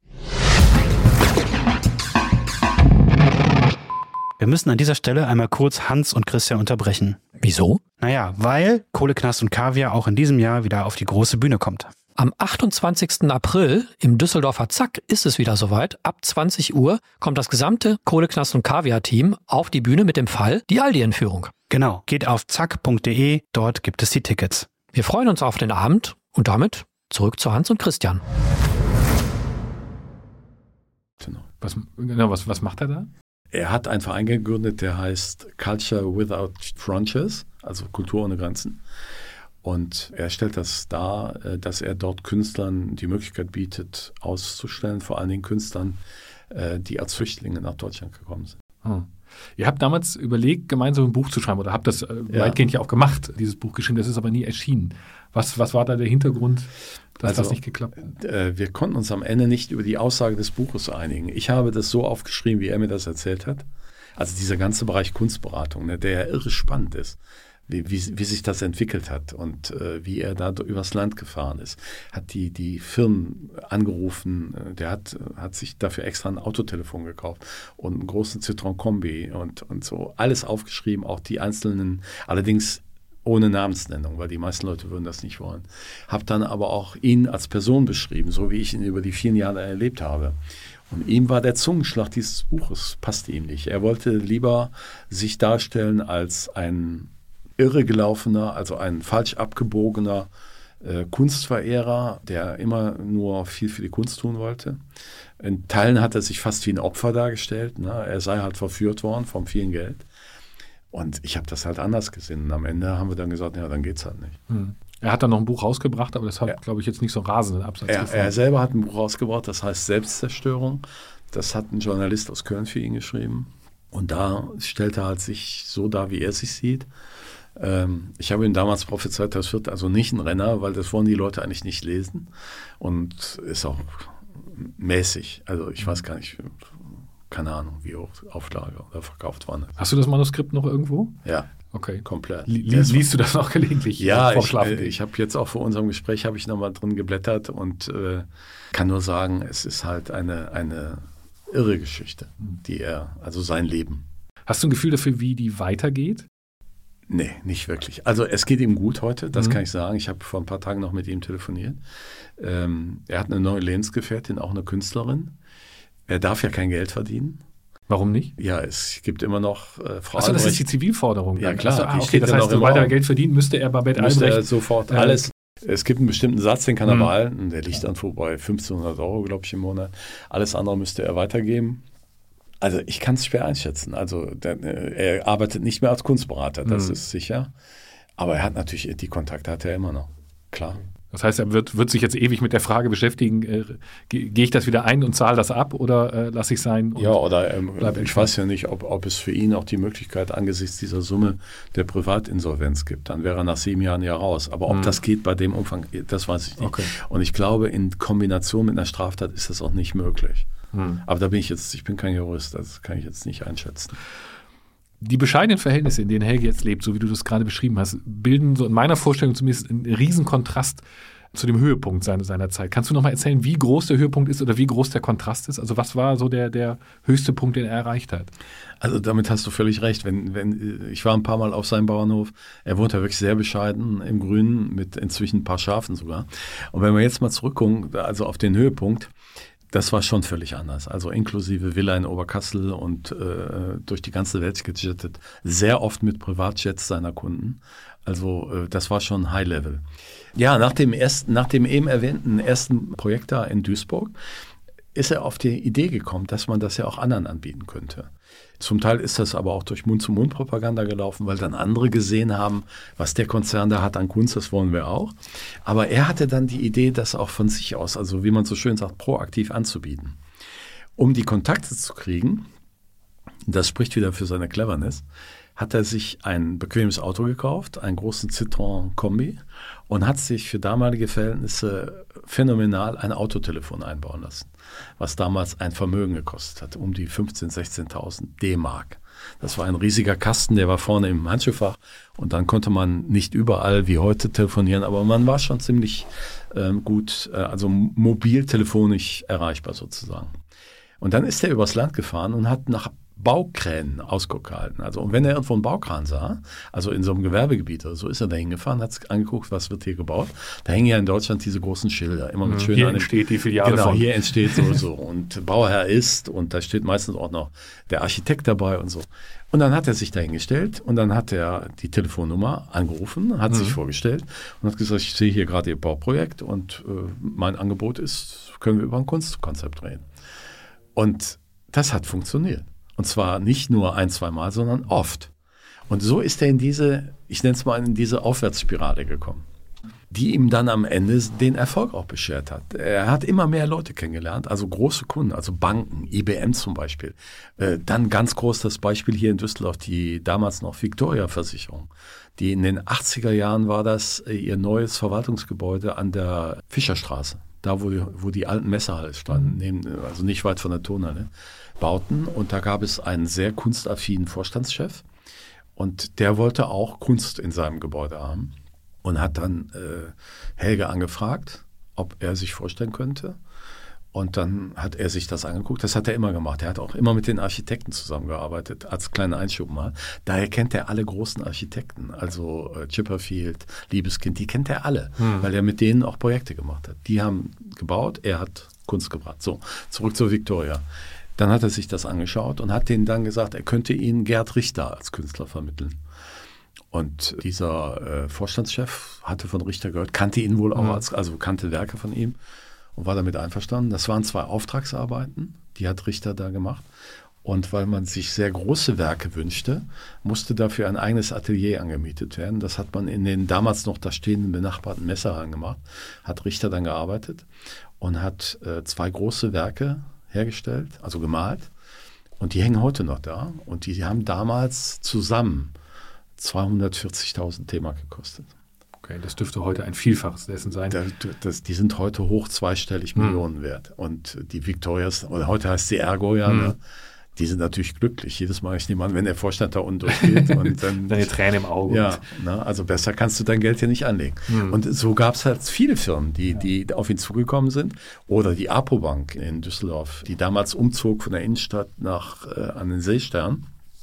Wir müssen an dieser Stelle einmal kurz Hans und Christian unterbrechen. Wieso? Naja, weil Kohle, Knast und Kaviar auch in diesem Jahr wieder auf die große Bühne kommt. Am achtundzwanzigsten April im Düsseldorfer Zack ist es wieder soweit. Ab zwanzig Uhr kommt das gesamte Kohle, Knast und Kaviar-Team auf die Bühne mit dem Fall Die Aldi-Entführung. Genau, geht auf zack punkt de, dort gibt es die Tickets. Wir freuen uns auf den Abend und damit zurück zu Hans und Christian. Was, genau, was, was macht er da? Er hat einen Verein gegründet, der heißt Culture Without Frontiers, also Kultur ohne Grenzen. Und er stellt das dar, dass er dort Künstlern die Möglichkeit bietet, auszustellen, vor allen Dingen Künstlern, die als Flüchtlinge nach Deutschland gekommen sind. Hm. Ihr habt damals überlegt, gemeinsam ein Buch zu schreiben oder habt das äh, ja. weitgehend ja auch gemacht, dieses Buch geschrieben, das ist aber nie erschienen. Was, was war da der Hintergrund, dass also, das nicht geklappt hat? Äh, wir konnten uns am Ende nicht über die Aussage des Buches einigen. Ich habe das so aufgeschrieben, wie er mir das erzählt hat. Also dieser ganze Bereich Kunstberatung, ne, der ja irre spannend ist. Wie, wie, wie sich das entwickelt hat und äh, wie er da übers Land gefahren ist. Hat die, die Firmen angerufen, äh, der hat, hat sich dafür extra ein Autotelefon gekauft und einen großen Citroën-Kombi und, und so. Alles aufgeschrieben, auch die einzelnen, allerdings ohne Namensnennung, weil die meisten Leute würden das nicht wollen. Hab dann aber auch ihn als Person beschrieben, so wie ich ihn über die vielen Jahre erlebt habe. Und ihm war der Zungenschlag dieses Buches, passte ihm nicht. Er wollte lieber sich darstellen als ein irregelaufener, also ein falsch abgebogener äh, Kunstverehrer, der immer nur viel für die Kunst tun wollte. In Teilen hat er sich fast wie ein Opfer dargestellt. Ne? Er sei halt verführt worden vom vielen Geld. Und ich habe das halt anders gesehen. Und am Ende haben wir dann gesagt, ja, dann geht's halt nicht. Hm. Er hat dann noch ein Buch rausgebracht, aber das hat, ja. glaube ich, jetzt nicht so rasenden Absatz er, gefunden. Er selber hat ein Buch rausgebracht, das heißt Selbstzerstörung. Das hat ein Journalist aus Köln für ihn geschrieben. Und da stellt er halt sich so dar, wie er sich sieht. Ich habe ihm damals prophezeit, das wird also nicht ein Renner, weil das wollen die Leute eigentlich nicht lesen und ist auch mäßig. Also ich weiß gar nicht, keine Ahnung, wie hoch Auflage oder verkauft waren. Hast du das Manuskript noch irgendwo? Ja, okay, komplett. Li- liest du das noch gelegentlich? Ja, ich, ich habe jetzt auch vor unserem Gespräch habe ich nochmal drin geblättert und äh, kann nur sagen, es ist halt eine, eine irre Geschichte, die er, also sein Leben. Hast du ein Gefühl dafür, wie die weitergeht? Nee, nicht wirklich. Also es geht ihm gut heute, das mhm. kann ich sagen. Ich habe vor ein paar Tagen noch mit ihm telefoniert. Ähm, er hat eine neue Lebensgefährtin, auch eine Künstlerin. Er darf ja kein Geld verdienen. Warum nicht? Ja, es gibt immer noch äh, Frau Achso, das ist die Zivilforderung. Ja, klar. Also, ah, okay, das heißt, sobald er Geld verdient, müsste er Babette müsste Albrecht... Er sofort äh, alles... Es gibt einen bestimmten Satz, den kann er mhm. behalten. Der liegt dann vor bei fünfzehnhundert Euro, glaube ich, im Monat. Alles andere müsste er weitergeben. Also ich kann es schwer einschätzen. Also der, er arbeitet nicht mehr als Kunstberater, das mhm. ist sicher. Aber er hat natürlich, die Kontakte hat er immer noch, klar. Das heißt, er wird, wird sich jetzt ewig mit der Frage beschäftigen, äh, gehe geh ich das wieder ein und zahle das ab oder äh, lasse ich sein? Ja, oder ähm, ich weiß ja nicht, ob, ob es für ihn auch die Möglichkeit angesichts dieser Summe der Privatinsolvenz gibt. Dann wäre er nach sieben Jahren ja raus. Aber ob hm. das geht bei dem Umfang, das weiß ich nicht. Okay. Und ich glaube, in Kombination mit einer Straftat ist das auch nicht möglich. Hm. Aber da bin ich jetzt, ich bin kein Jurist, das kann ich jetzt nicht einschätzen. Die bescheidenen Verhältnisse, in denen Helge jetzt lebt, so wie du das gerade beschrieben hast, bilden so in meiner Vorstellung zumindest einen riesen Kontrast zu dem Höhepunkt seiner, seiner Zeit. Kannst du noch mal erzählen, wie groß der Höhepunkt ist oder wie groß der Kontrast ist? Also was war so der, der höchste Punkt, den er erreicht hat? Also damit hast du völlig recht. Wenn, wenn, ich war ein paar Mal auf seinem Bauernhof. Er wohnt ja wirklich sehr bescheiden im Grünen mit inzwischen ein paar Schafen sogar. Und wenn wir jetzt mal zurückgucken, also auf den Höhepunkt, das war schon völlig anders. Also inklusive Villa in Oberkassel und äh, durch die ganze Welt gejettet. Sehr oft mit Privatjets seiner Kunden. Also äh, das war schon High Level. Ja, nach dem ersten, nach dem eben erwähnten ersten Projekt da in Duisburg ist er auf die Idee gekommen, dass man das ja auch anderen anbieten könnte. Zum Teil ist das aber auch durch Mund-zu-Mund-Propaganda gelaufen, weil dann andere gesehen haben, was der Konzern da hat an Kunst, das wollen wir auch. Aber er hatte dann die Idee, das auch von sich aus, also wie man so schön sagt, proaktiv anzubieten. Um die Kontakte zu kriegen, das spricht wieder für seine Cleverness, hat er sich ein bequemes Auto gekauft, einen großen Citroën Kombi und hat sich für damalige Verhältnisse phänomenal ein Autotelefon einbauen lassen, was damals ein Vermögen gekostet hat, um die fünfzehntausend, sechzehntausend D-Mark. Das war ein riesiger Kasten, der war vorne im Handschuhfach und dann konnte man nicht überall wie heute telefonieren, aber man war schon ziemlich ähm, gut, äh, also mobiltelefonisch erreichbar sozusagen. Und dann ist er übers Land gefahren und hat nach Baukränen Ausguck gehalten. Also, und wenn er irgendwo einen Baukran sah, also in so einem Gewerbegebiet oder so, ist er da hingefahren, hat sich angeguckt, was wird hier gebaut. Da hängen ja in Deutschland diese großen Schilder, immer mit schönen... Hier entsteht die Filiale genau, von. Genau, hier entsteht so so und Bauherr ist und da steht meistens auch noch der Architekt dabei und so. Und dann hat er sich da hingestellt und dann hat er die Telefonnummer angerufen, hat mhm. sich vorgestellt und hat gesagt, ich sehe hier gerade Ihr Bauprojekt und äh, mein Angebot ist, können wir über ein Kunstkonzept reden. Und das hat funktioniert. Und zwar nicht nur ein, zwei Mal, sondern oft. Und so ist er in diese, ich nenne es mal, in diese Aufwärtsspirale gekommen, die ihm dann am Ende den Erfolg auch beschert hat. Er hat immer mehr Leute kennengelernt, also große Kunden, also Banken, I B M zum Beispiel. Äh, dann ganz groß das Beispiel hier in Düsseldorf, die damals noch Victoria-Versicherung. Die in den achtziger Jahren war das äh, ihr neues Verwaltungsgebäude an der Fischerstraße. Da, wo die, wo die alten Messerhallen standen, neben, also nicht weit von der Turnhalle, bauten. Und da gab es einen sehr kunstaffinen Vorstandschef. Und der wollte auch Kunst in seinem Gebäude haben. Und hat dann äh, Helge angefragt, ob er sich vorstellen könnte. Und dann hat er sich das angeguckt. Das hat er immer gemacht. Er hat auch immer mit den Architekten zusammengearbeitet, als kleiner Einschub mal. Daher kennt er alle großen Architekten. Also äh, Chipperfield, Liebeskind, die kennt er alle, hm. weil er mit denen auch Projekte gemacht hat. Die haben gebaut, er hat Kunst gebracht. So, zurück zur Victoria. Dann hat er sich das angeschaut und hat denen dann gesagt, er könnte ihnen Gerd Richter als Künstler vermitteln. Und dieser äh, Vorstandschef hatte von Richter gehört, kannte ihn wohl auch, mhm. als, also kannte Werke von ihm und war damit einverstanden. Das waren zwei Auftragsarbeiten, die hat Richter da gemacht. Und weil man sich sehr große Werke wünschte, musste dafür ein eigenes Atelier angemietet werden. Das hat man in den damals noch da stehenden benachbarten Messerhallen gemacht, hat Richter dann gearbeitet und hat äh, zwei große Werke hergestellt, also gemalt. Und die hängen heute noch da. Und die, die haben damals zusammen zweihundertvierzigtausend D-Mark gekostet. Okay, das dürfte heute ein Vielfaches dessen sein. Das, das, die sind heute hoch zweistellig hm. Millionen wert. Und die Victorias, oder heute heißt sie Ergo ja, hm. ne? Die sind natürlich glücklich. Jedes Mal, ich nehme an, wenn der Vorstand da unten durchgeht. Und dann deine Tränen im Auge. Ja, ne? Also besser kannst du dein Geld hier nicht anlegen. Hm. Und so gab es halt viele Firmen, die, die auf ihn zugekommen sind. Oder die Apobank in Düsseldorf, die damals umzog von der Innenstadt nach äh, an den Seestern.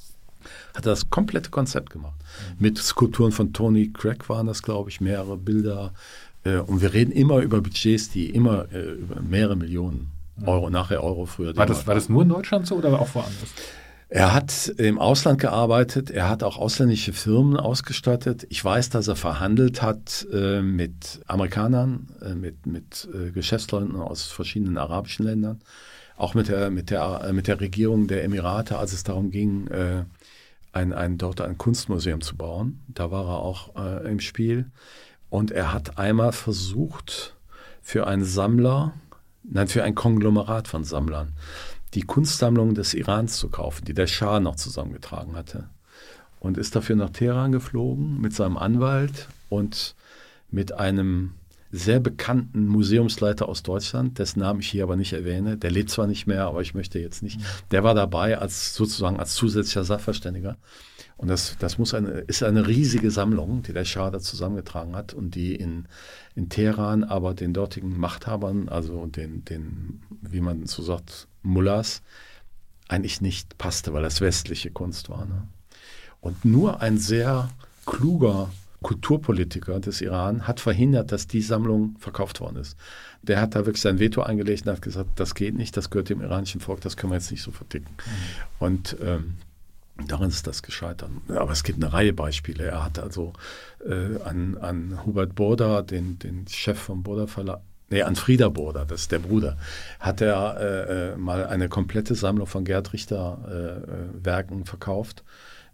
Hat das komplette Konzept gemacht. Mhm. Mit Skulpturen von Tony Craig waren das, glaube ich, mehrere Bilder. Äh, und wir reden immer über Budgets, die immer äh, über mehrere Millionen Euro, mhm. nachher Euro früher. War das, war das nur in Deutschland so oder auch woanders? Er hat im Ausland gearbeitet, er hat auch ausländische Firmen ausgestattet. Ich weiß, dass er verhandelt hat äh, mit Amerikanern, äh, mit, mit äh, Geschäftsleuten aus verschiedenen arabischen Ländern. auch mit der, mit der, mit der Regierung der Emirate, als es darum ging, äh, ein, ein, dort ein Kunstmuseum zu bauen. Da war er auch äh, im Spiel. Und er hat einmal versucht, für einen Sammler, nein, für ein Konglomerat von Sammlern, die Kunstsammlung des Irans zu kaufen, die der Schah noch zusammengetragen hatte. Und ist dafür nach Teheran geflogen mit seinem Anwalt und mit einem sehr bekannten Museumsleiter aus Deutschland, dessen Namen ich hier aber nicht erwähne. Der lebt zwar nicht mehr, aber ich möchte jetzt nicht. Der war dabei als sozusagen als zusätzlicher Sachverständiger. Und das, das muss eine, ist eine riesige Sammlung, die der Schah da zusammengetragen hat und die in, in Teheran aber den dortigen Machthabern, also den, den, wie man so sagt, Mullahs, eigentlich nicht passte, weil das westliche Kunst war. Ne? Und nur ein sehr kluger Kulturpolitiker des Iran hat verhindert, dass die Sammlung verkauft worden ist. Der hat da wirklich sein Veto eingelegt und hat gesagt, das geht nicht, das gehört dem iranischen Volk, das können wir jetzt nicht so verticken. Mhm. Und ähm, daran ist das gescheitert. Aber es gibt eine Reihe Beispiele. Er hat also äh, an, an Hubert Burda, den, den Chef vom Burda Verlag, nee, an Frieder Burda, das ist der Bruder, hat er äh, mal eine komplette Sammlung von Gerd Richter äh, Werken verkauft,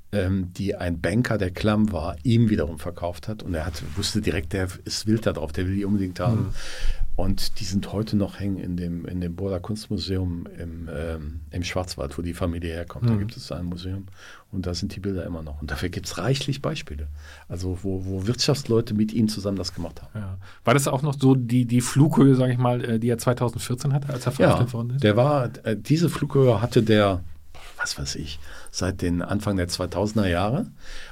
die ein Banker, der Klamm war, ihm wiederum verkauft hat. Und er hat, wusste direkt, der ist wild da drauf, der will die unbedingt haben. Mhm. Und die sind heute noch hängen in dem, in dem Burda Kunstmuseum im, ähm, im Schwarzwald, wo die Familie herkommt. Mhm. Da gibt es ein Museum und da sind die Bilder immer noch. Und dafür gibt es reichlich Beispiele. Also wo, wo Wirtschaftsleute mit ihm zusammen das gemacht haben. Ja. War das auch noch so die, die Flughöhe, sage ich mal, die er zweitausendvierzehn hatte, als er verhaftet ja, worden ist? Der war, diese Flughöhe hatte der, was weiß ich, seit den Anfang der zweitausender Jahre.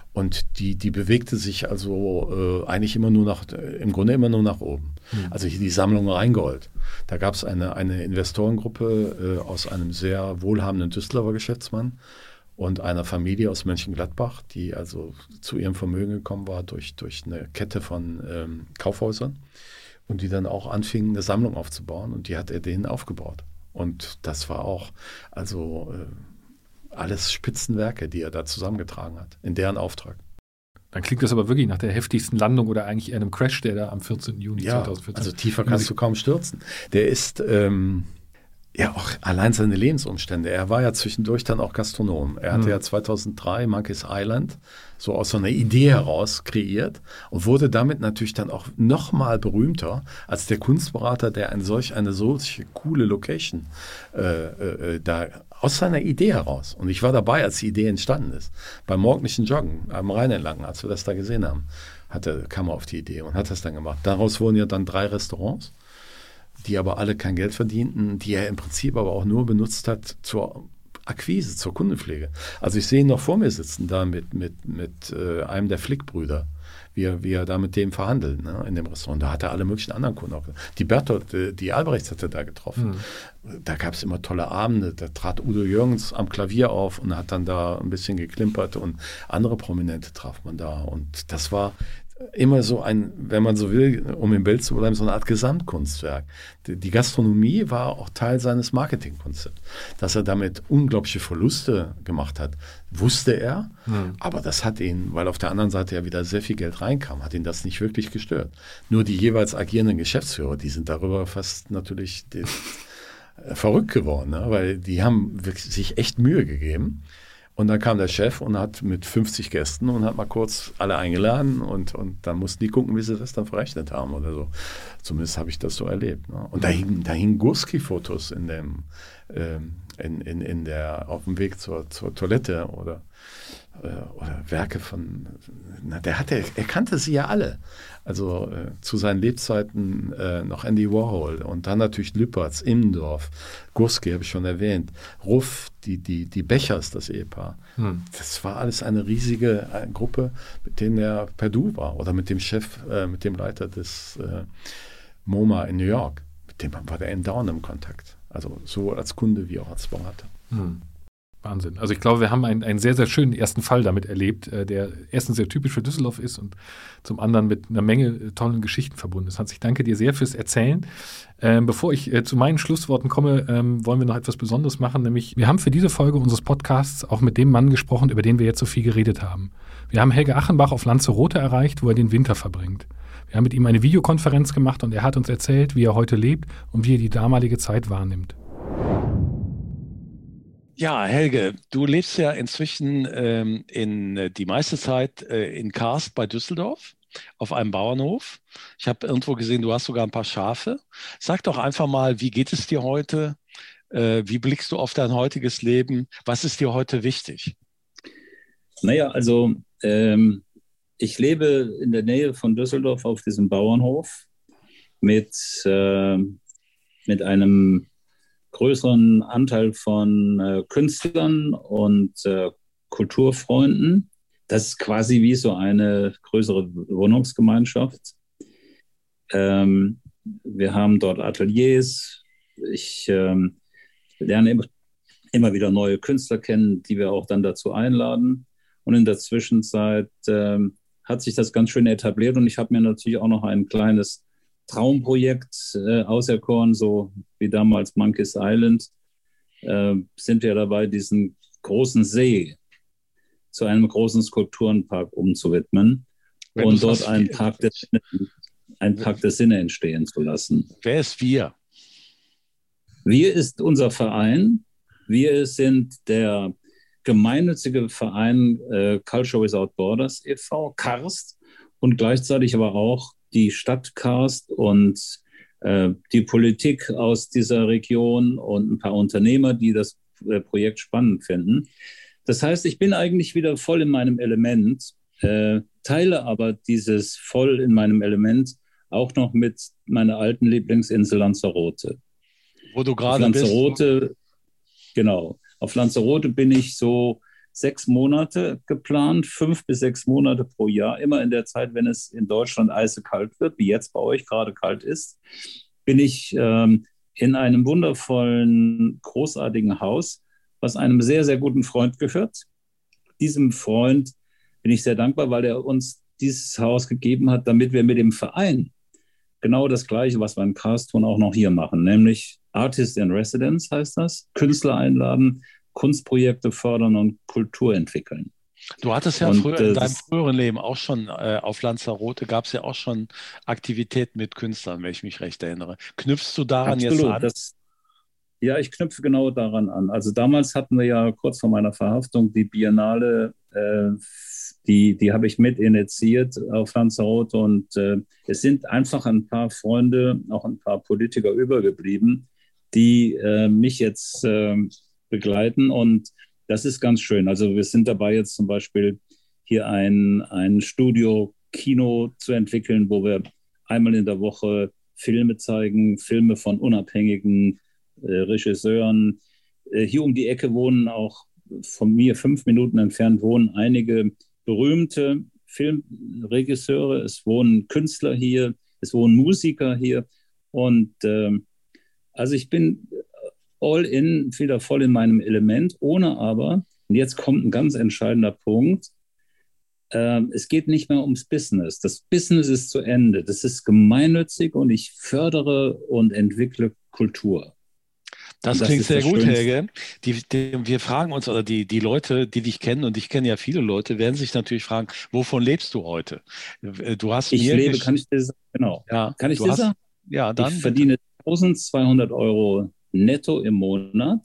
Und die, die bewegte sich also äh, eigentlich immer nur nach, im Grunde immer nur nach oben. Mhm. Also hier die Sammlung Rheingold. Da gab es eine, eine Investorengruppe äh, aus einem sehr wohlhabenden Düsseldorfer Geschäftsmann und einer Familie aus Mönchengladbach, die also zu ihrem Vermögen gekommen war durch, durch eine Kette von ähm, Kaufhäusern und die dann auch anfingen, eine Sammlung aufzubauen. Und die hat er denen aufgebaut. Und das war auch, also äh, alles Spitzenwerke, die er da zusammengetragen hat, in deren Auftrag. Dann klingt das aber wirklich nach der heftigsten Landung oder eigentlich eher einem Crash, der da am vierzehnten Juni ja, zweitausendvierzehn. Also tiefer kannst du kaum stürzen. Der ist ähm, ja auch allein seine Lebensumstände. Er war ja zwischendurch dann auch Gastronom. Er hatte mhm. ja zweitausenddrei Monkeys Island so aus so einer Idee heraus kreiert und wurde damit natürlich dann auch noch mal berühmter als der Kunstberater, der ein solch, eine solche coole Location äh, äh, da aus seiner Idee heraus. Und ich war dabei, als die Idee entstanden ist. Beim morgendlichen Joggen am Rhein entlang, als wir das da gesehen haben, hatte, kam er auf die Idee und hat das dann gemacht. Daraus wurden ja dann drei Restaurants, die aber alle kein Geld verdienten, die er im Prinzip aber auch nur benutzt hat zur Akquise, zur Kundenpflege. Also ich sehe ihn noch vor mir sitzen, da mit, mit, mit äh, einem der Flick-Brüder, wie er, wie er da mit dem verhandelt, ne, in dem Restaurant. Da hat er alle möglichen anderen Kunden auch. Die Bertolt, die, die Albrechts hat er da getroffen. Mhm. Da gab es immer tolle Abende. Da trat Udo Jürgens am Klavier auf und hat dann da ein bisschen geklimpert und andere Prominente traf man da. Und das war immer so ein, wenn man so will, um im Bild zu bleiben, so eine Art Gesamtkunstwerk. Die Gastronomie war auch Teil seines Marketingkonzepts. Dass er damit unglaubliche Verluste gemacht hat, wusste er, mhm. aber das hat ihn, weil auf der anderen Seite ja wieder sehr viel Geld reinkam, hat ihn das nicht wirklich gestört. Nur die jeweils agierenden Geschäftsführer, die sind darüber fast natürlich die, äh, verrückt geworden, ne? Weil die haben wirklich sich echt Mühe gegeben. Und dann kam der Chef und hat mit fünfzig Gästen und hat mal kurz alle eingeladen und, und dann mussten die gucken, wie sie das dann verrechnet haben oder so. Zumindest habe ich das so erlebt. Ne? Und da hingen da hing Gurski-Fotos in dem, ähm, in, in, in der, auf dem Weg zur, zur Toilette oder, äh, oder Werke von, na, der hatte, er kannte sie ja alle. Also äh, zu seinen Lebzeiten äh, noch Andy Warhol und dann natürlich Lüpertz, Immendorf, Gurski habe ich schon erwähnt, Ruff, die, die, die Bechers, das Ehepaar. Hm. Das war alles eine riesige eine Gruppe, mit denen er per Du war oder mit dem Chef, äh, mit dem Leiter des äh, MoMA in New York. Mit dem war der dauernd im Kontakt. Also sowohl als Kunde wie auch als Berater. Hm. Wahnsinn. Also ich glaube, wir haben einen, einen sehr, sehr schönen ersten Fall damit erlebt, äh, der erstens sehr typisch für Düsseldorf ist und zum anderen mit einer Menge äh, tollen Geschichten verbunden ist. Hans, ich danke dir sehr fürs Erzählen. Ähm, bevor ich äh, zu meinen Schlussworten komme, ähm, wollen wir noch etwas Besonderes machen, nämlich wir haben für diese Folge unseres Podcasts auch mit dem Mann gesprochen, über den wir jetzt so viel geredet haben. Wir haben Helge Achenbach auf Lanzarote erreicht, wo er den Winter verbringt. Wir haben mit ihm eine Videokonferenz gemacht und er hat uns erzählt, wie er heute lebt und wie er die damalige Zeit wahrnimmt. Ja, Helge, du lebst ja inzwischen ähm, in äh, die meiste Zeit äh, in Karst bei Düsseldorf auf einem Bauernhof. Ich habe irgendwo gesehen, du hast sogar ein paar Schafe. Sag doch einfach mal, wie geht es dir heute? Äh, wie blickst du auf dein heutiges Leben? Was ist dir heute wichtig? Naja, also ähm, ich lebe in der Nähe von Düsseldorf auf diesem Bauernhof mit, äh, mit einem größeren Anteil von äh, Künstlern und äh, Kulturfreunden. Das ist quasi wie so eine größere Wohnungsgemeinschaft. Ähm, wir haben dort Ateliers. Ich ähm, lerne immer, immer wieder neue Künstler kennen, die wir auch dann dazu einladen. Und in der Zwischenzeit ähm, hat sich das ganz schön etabliert. Und ich habe mir natürlich auch noch ein kleines Traumprojekt äh, auserkoren, so wie damals Monkeys Island. Äh, sind wir dabei, diesen großen See zu einem großen Skulpturenpark umzuwidmen Wenn und dort was- einen Park, der, einen Park der Sinne entstehen zu lassen. Wer ist wir? Wir ist unser Verein. Wir sind der gemeinnützige Verein äh, Culture Without Borders e V, Karst, und gleichzeitig aber auch die Stadt Karst und äh, die Politik aus dieser Region und ein paar Unternehmer, die das äh, Projekt spannend finden. Das heißt, ich bin eigentlich wieder voll in meinem Element, äh, teile aber dieses voll in meinem Element auch noch mit meiner alten Lieblingsinsel Lanzarote. Wo du Auf gerade bist? Lanzarote, genau. Auf Lanzarote bin ich so sechs Monate geplant, fünf bis sechs Monate pro Jahr. Immer in der Zeit, wenn es in Deutschland eisekalt wird, wie jetzt bei euch gerade kalt ist, bin ich ähm, in einem wundervollen, großartigen Haus, was einem sehr, sehr guten Freund gehört. Diesem Freund bin ich sehr dankbar, weil er uns dieses Haus gegeben hat, damit wir mit dem Verein genau das Gleiche, was wir in Karst tun, auch noch hier machen, nämlich Artist in Residence heißt das, Künstler einladen, Kunstprojekte fördern und Kultur entwickeln. Du hattest ja Und, früher äh, in deinem das- früheren Leben auch schon äh, auf Lanzarote, gab es ja auch schon Aktivitäten mit Künstlern, wenn ich mich recht erinnere. Knüpfst du daran jetzt Absolut, an? das, ja, ich knüpfe genau daran an. Also damals hatten wir ja kurz vor meiner Verhaftung die Biennale, äh, die, die habe ich mit initiiert auf Lanzarote, und äh, es sind einfach ein paar Freunde, auch ein paar Politiker übergeblieben, die äh, mich jetzt äh, begleiten, und das ist ganz schön. Also wir sind dabei jetzt zum Beispiel hier ein, ein Studio-Kino zu entwickeln, wo wir einmal in der Woche Filme zeigen, Filme von unabhängigen äh, Regisseuren. Äh, hier um die Ecke wohnen auch, von mir fünf Minuten entfernt, wohnen einige berühmte Filmregisseure. Es wohnen Künstler hier, es wohnen Musiker hier. Und ähm, also ich bin all in, wieder voll in meinem Element, ohne aber, und jetzt kommt ein ganz entscheidender Punkt, ähm, es geht nicht mehr ums Business. Das Business ist zu Ende. Das ist gemeinnützig, und ich fördere und entwickle Kultur. Das, Das klingt ist sehr das gut, Schönste. Helge. Die, die, wir fragen uns, oder die, die Leute, die dich kennen, und ich kenne ja viele Leute, werden sich natürlich fragen, wovon lebst du heute? Du hast Ich mir lebe, gesch- kann ich dir sagen, genau. ja, Kann ich du dir hast, sagen? ja, dann Ich bitte. verdiene eintausendzweihundert Euro netto im Monat,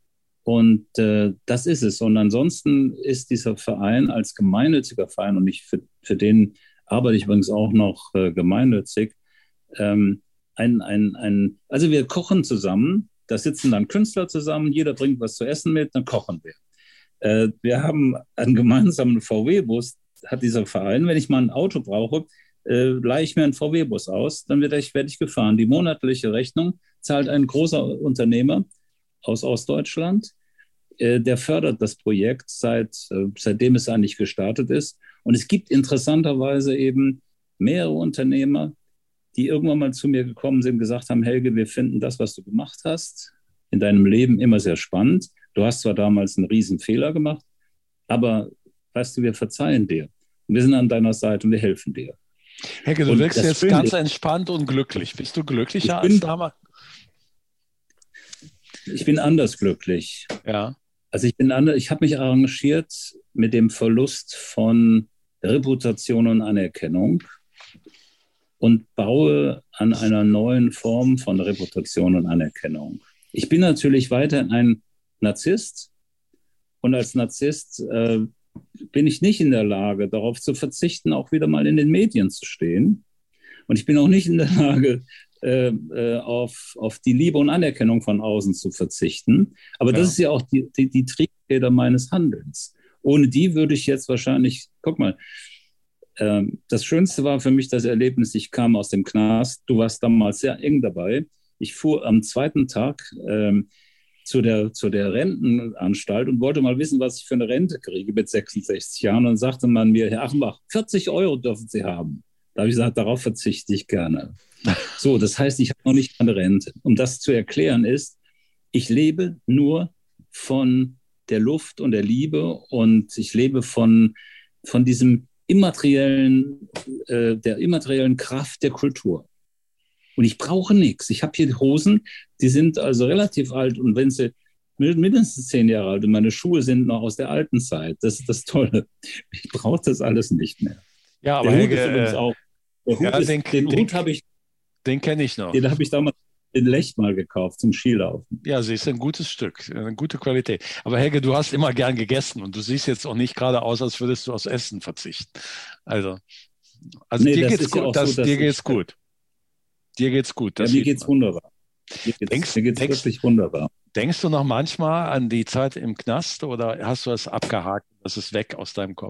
und äh, das ist es. Und ansonsten ist dieser Verein als gemeinnütziger Verein, und ich für, für den arbeite ich übrigens auch noch äh, gemeinnützig, ähm, ein, ein, ein, also wir kochen zusammen, da sitzen dann Künstler zusammen, jeder bringt was zu essen mit, dann kochen wir. Äh, wir haben einen gemeinsamen V W-Bus, hat dieser Verein. Wenn ich mal ein Auto brauche, äh, leihe ich mir einen V W-Bus aus, dann werde ich, werde ich gefahren. Die monatliche Rechnung zahlt ein großer Unternehmer aus Ostdeutschland. Äh, der fördert das Projekt, seit, äh, seitdem es eigentlich gestartet ist. Und es gibt interessanterweise eben mehrere Unternehmer, die irgendwann mal zu mir gekommen sind und gesagt haben, Helge, wir finden das, was du gemacht hast, in deinem Leben immer sehr spannend. Du hast zwar damals einen riesen Fehler gemacht, aber weißt du, wir verzeihen dir. Und wir sind an deiner Seite und wir helfen dir. Helge, du Und wirkst das jetzt Schöne ganz ist- entspannt und glücklich. Bist du glücklicher Ich bin- als damals? Ich bin anders glücklich. Ja. Also ich bin anders, ich habe mich arrangiert mit dem Verlust von Reputation und Anerkennung und baue an einer neuen Form von Reputation und Anerkennung. Ich bin natürlich weiterhin ein Narzisst, Und als Narzisst äh, bin ich nicht in der Lage, darauf zu verzichten, auch wieder mal in den Medien zu stehen. Und ich bin auch nicht in der Lage, äh, äh, auf, auf die Liebe und Anerkennung von außen zu verzichten. Aber ja. das ist ja auch die, die, die Triebfeder meines Handelns. Ohne die würde ich jetzt wahrscheinlich, guck mal, äh, das Schönste war für mich das Erlebnis, ich kam aus dem Knast, du warst damals sehr eng dabei. Ich fuhr am zweiten Tag äh, zu der, zu der Rentenanstalt und wollte mal wissen, was ich für eine Rente kriege mit sechsundsechzig Jahren. Und dann sagte man mir, Herr Achenbach, vierzig Euro dürfen Sie haben. Da habe ich gesagt, darauf verzichte ich gerne. So, das heißt, ich habe noch nicht eine Rente. Um das zu erklären ist, ich lebe nur von der Luft und der Liebe und ich lebe von, von diesem immateriellen, äh, der immateriellen Kraft der Kultur. Und ich brauche nichts. Ich habe hier Hosen, die sind also relativ alt und wenn sie mindestens zehn Jahre alt und meine Schuhe sind noch aus der alten Zeit, das ist das Tolle. Ich brauche das alles nicht mehr. Ja, aber der Helge, Hut ist übrigens auch. Der Hut ja, ist, den, den den, Hut habe ich, den kenne ich noch. Den habe ich damals in Lech mal gekauft zum Skilaufen. Ja, sie ist ein gutes Stück, eine gute Qualität. Aber Helge, du hast immer gern gegessen und du siehst jetzt auch nicht gerade aus, als würdest du aufs Essen verzichten. Also, also nee, dir geht's ja gut. Das, so, dir geht's gut. Dir geht's gut. Ja, mir geht's man. wunderbar. Mir geht's, denkst, mir geht's denkst, wirklich wunderbar. Denkst du noch manchmal an die Zeit im Knast oder hast du es abgehakt? Das ist weg aus deinem Kopf?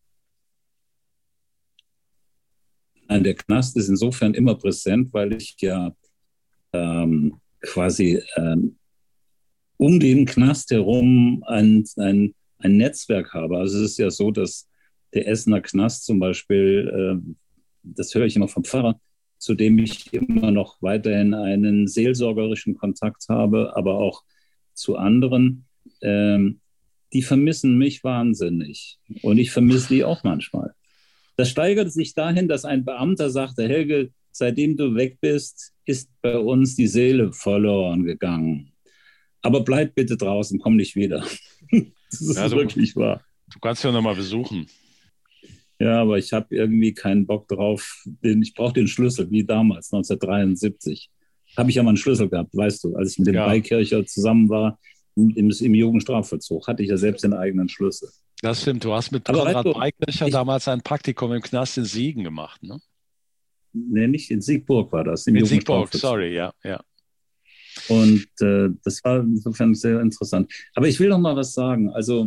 Nein, der Knast ist insofern immer präsent, weil ich ja ähm, quasi ähm, um den Knast herum ein, ein, ein Netzwerk habe. Also es ist ja so, dass der Essener Knast zum Beispiel, äh, das höre ich immer vom Pfarrer, zu dem ich immer noch weiterhin einen seelsorgerischen Kontakt habe, aber auch zu anderen, ähm, die vermissen mich wahnsinnig. Und ich vermisse die auch manchmal. Das steigert sich dahin, dass ein Beamter sagte, Helge, seitdem du weg bist, ist bei uns die Seele verloren gegangen. Aber bleib bitte draußen, komm nicht wieder. Das ist ja, du, wirklich wahr. Du kannst ja noch mal besuchen. Ja, aber ich habe irgendwie keinen Bock drauf. Ich brauche den Schlüssel, wie damals, neunzehnhundertdreiundsiebzig. Habe ich ja mal einen Schlüssel gehabt, weißt du, als ich mit dem ja. Beikircher zusammen war, im, im Jugendstrafvollzug, hatte ich ja selbst den eigenen Schlüssel. Das stimmt, du hast mit aber Konrad weißt du, Beikircher ich, damals ein Praktikum im Knast in Siegen gemacht, ne? Nee, nicht in Siegburg war das. Im in Siegburg, sorry, ja, ja. Und äh, das war insofern sehr interessant. Aber ich will noch mal was sagen. Also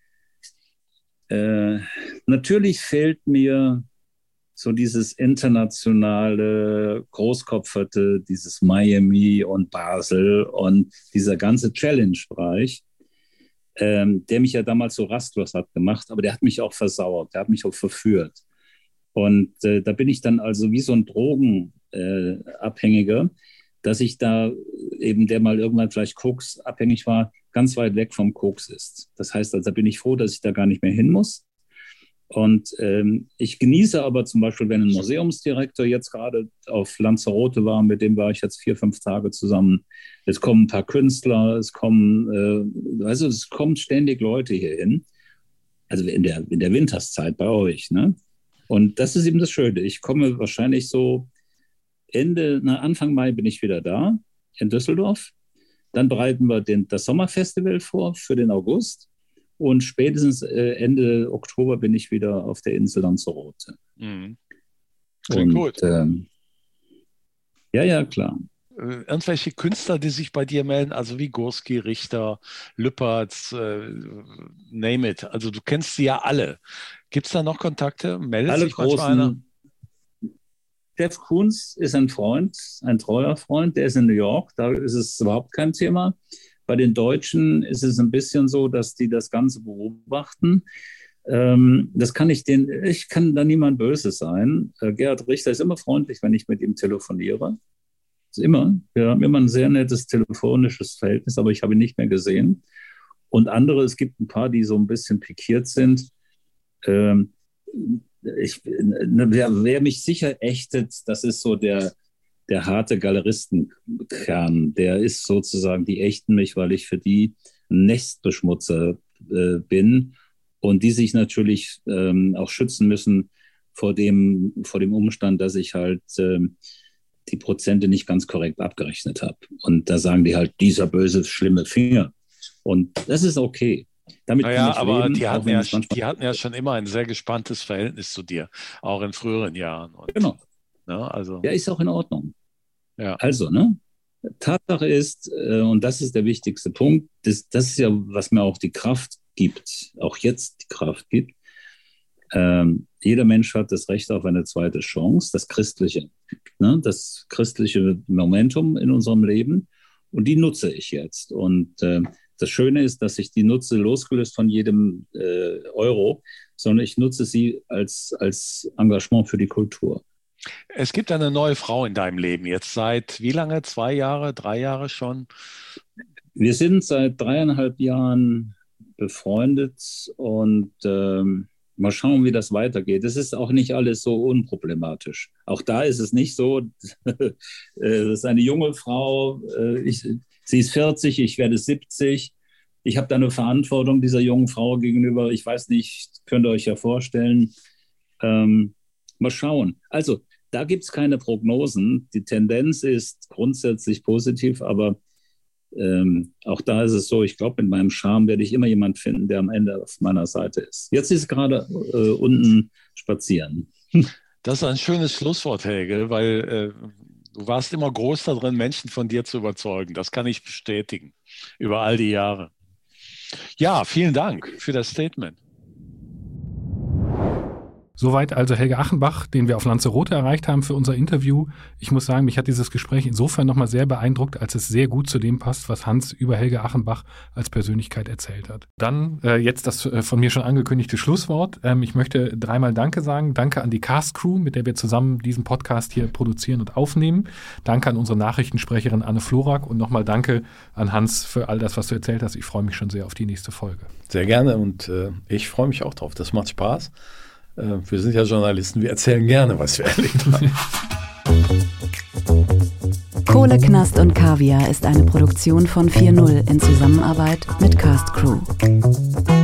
äh, natürlich fehlt mir so dieses internationale Großkopferte, dieses Miami und Basel und dieser ganze Challenge-Bereich, ähm, der mich ja damals so rastlos hat gemacht, aber der hat mich auch versauert, der hat mich auch verführt. Und äh, da bin ich dann also wie so ein Drogenabhängiger, äh, dass ich da eben, der mal irgendwann vielleicht Koks abhängig war, ganz weit weg vom Koks ist. Das heißt, also da bin ich froh, dass ich da gar nicht mehr hin muss. Und ähm, ich genieße aber zum Beispiel, wenn ein Museumsdirektor jetzt gerade auf Lanzarote war, mit dem war ich jetzt vier, fünf Tage zusammen. Es kommen ein paar Künstler, es kommen, äh, also es kommen ständig Leute hier hin. Also in der, in der Winterszeit bei euch, ne? Und das ist eben das Schöne. Ich komme wahrscheinlich so Ende, na, Anfang Mai bin ich wieder da in Düsseldorf. Dann bereiten wir den, das Sommerfestival vor für den August. Und spätestens äh, Ende Oktober bin ich wieder auf der Insel Lanzarote. Mhm. Klingt gut. Ähm, ja, ja, klar. Äh, irgendwelche Künstler, die sich bei dir melden, also wie Gursky, Richter, Lüpertz, äh, name it. Also du kennst sie ja alle. Gibt es da noch Kontakte? Meldet alle sich manchmal einer? Jeff Koons ist ein Freund, ein treuer Freund, der ist in New York, da ist es überhaupt kein Thema. Bei den Deutschen ist es ein bisschen so, dass die das Ganze beobachten. Ähm, das kann ich den, ich kann da niemand Böses sein. Äh, Gerhard Richter ist immer freundlich, wenn ich mit ihm telefoniere. Ist immer. Wir haben immer ein sehr nettes telefonisches Verhältnis, aber ich habe ihn nicht mehr gesehen. Und andere, es gibt ein paar, die so ein bisschen pikiert sind. Ähm, ich, wer, wer mich sicher ächtet, das ist so der, der harte Galeristenkern. Der ist sozusagen, die ächten mich, weil ich für die ein Nestbeschmutzer äh, bin und die sich natürlich ähm, auch schützen müssen vor dem, vor dem Umstand, dass ich halt ähm, die Prozente nicht ganz korrekt abgerechnet habe. Und da sagen die halt, dieser böse, schlimme Finger. Und das ist okay. Damit naja, kann ich aber leben, die, auch hatten wenn ja, es manchmal- die hatten ja schon immer ein sehr gespanntes Verhältnis zu dir, auch in früheren Jahren. Und, Genau. ne, also, Ja, ist auch in Ordnung. ja. Also, ne? Tatsache ist, äh, und das ist der wichtigste Punkt, das, das ist ja, was mir auch die Kraft gibt, auch jetzt die Kraft gibt. Ähm, jeder Mensch hat das Recht auf eine zweite Chance, das christliche, ne? Das christliche Momentum in unserem Leben. Und die nutze ich jetzt. Und äh, das Schöne ist, dass ich die nutze, losgelöst von jedem äh, Euro, sondern ich nutze sie als, als Engagement für die Kultur. Es gibt eine neue Frau in deinem Leben, jetzt seit wie lange? Zwei Jahre, drei Jahre schon? Wir sind seit dreieinhalb Jahren befreundet und ähm, mal schauen, wie das weitergeht. Es ist auch nicht alles so unproblematisch. Auch da ist es nicht so, das ist eine junge Frau, ich, sie ist vierzig, ich werde siebzig. Ich habe da eine Verantwortung dieser jungen Frau gegenüber. Ich weiß nicht, könnt ihr euch ja vorstellen. Ähm, mal schauen. Also, da gibt es keine Prognosen. Die Tendenz ist grundsätzlich positiv, aber ähm, auch da ist es so, ich glaube, mit meinem Charme werde ich immer jemand finden, der am Ende auf meiner Seite ist. Jetzt ist es gerade äh, unten spazieren. Das ist ein schönes Schlusswort, Helge, weil äh, du warst immer groß darin, Menschen von dir zu überzeugen. Das kann ich bestätigen, über all die Jahre. Ja, vielen Dank für das Statement. Soweit also Helge Achenbach, den wir auf Lanzarote erreicht haben für unser Interview. Ich muss sagen, mich hat dieses Gespräch insofern nochmal sehr beeindruckt, als es sehr gut zu dem passt, was Hans über Helge Achenbach als Persönlichkeit erzählt hat. Dann äh, jetzt das äh, von mir schon angekündigte Schlusswort. Ähm, ich möchte dreimal Danke sagen. Danke an die Cast-Crew, mit der wir zusammen diesen Podcast hier produzieren und aufnehmen. Danke an unsere Nachrichtensprecherin Anne Florak und nochmal Danke an Hans für all das, was du erzählt hast. Ich freue mich schon sehr auf die nächste Folge. Sehr gerne und äh, ich freue mich auch drauf. Das macht Spaß. Wir sind ja Journalisten, wir erzählen gerne, was wir erlebt haben. Kohle, Knast und Kaviar ist eine Produktion von vier null in Zusammenarbeit mit Cast Crew.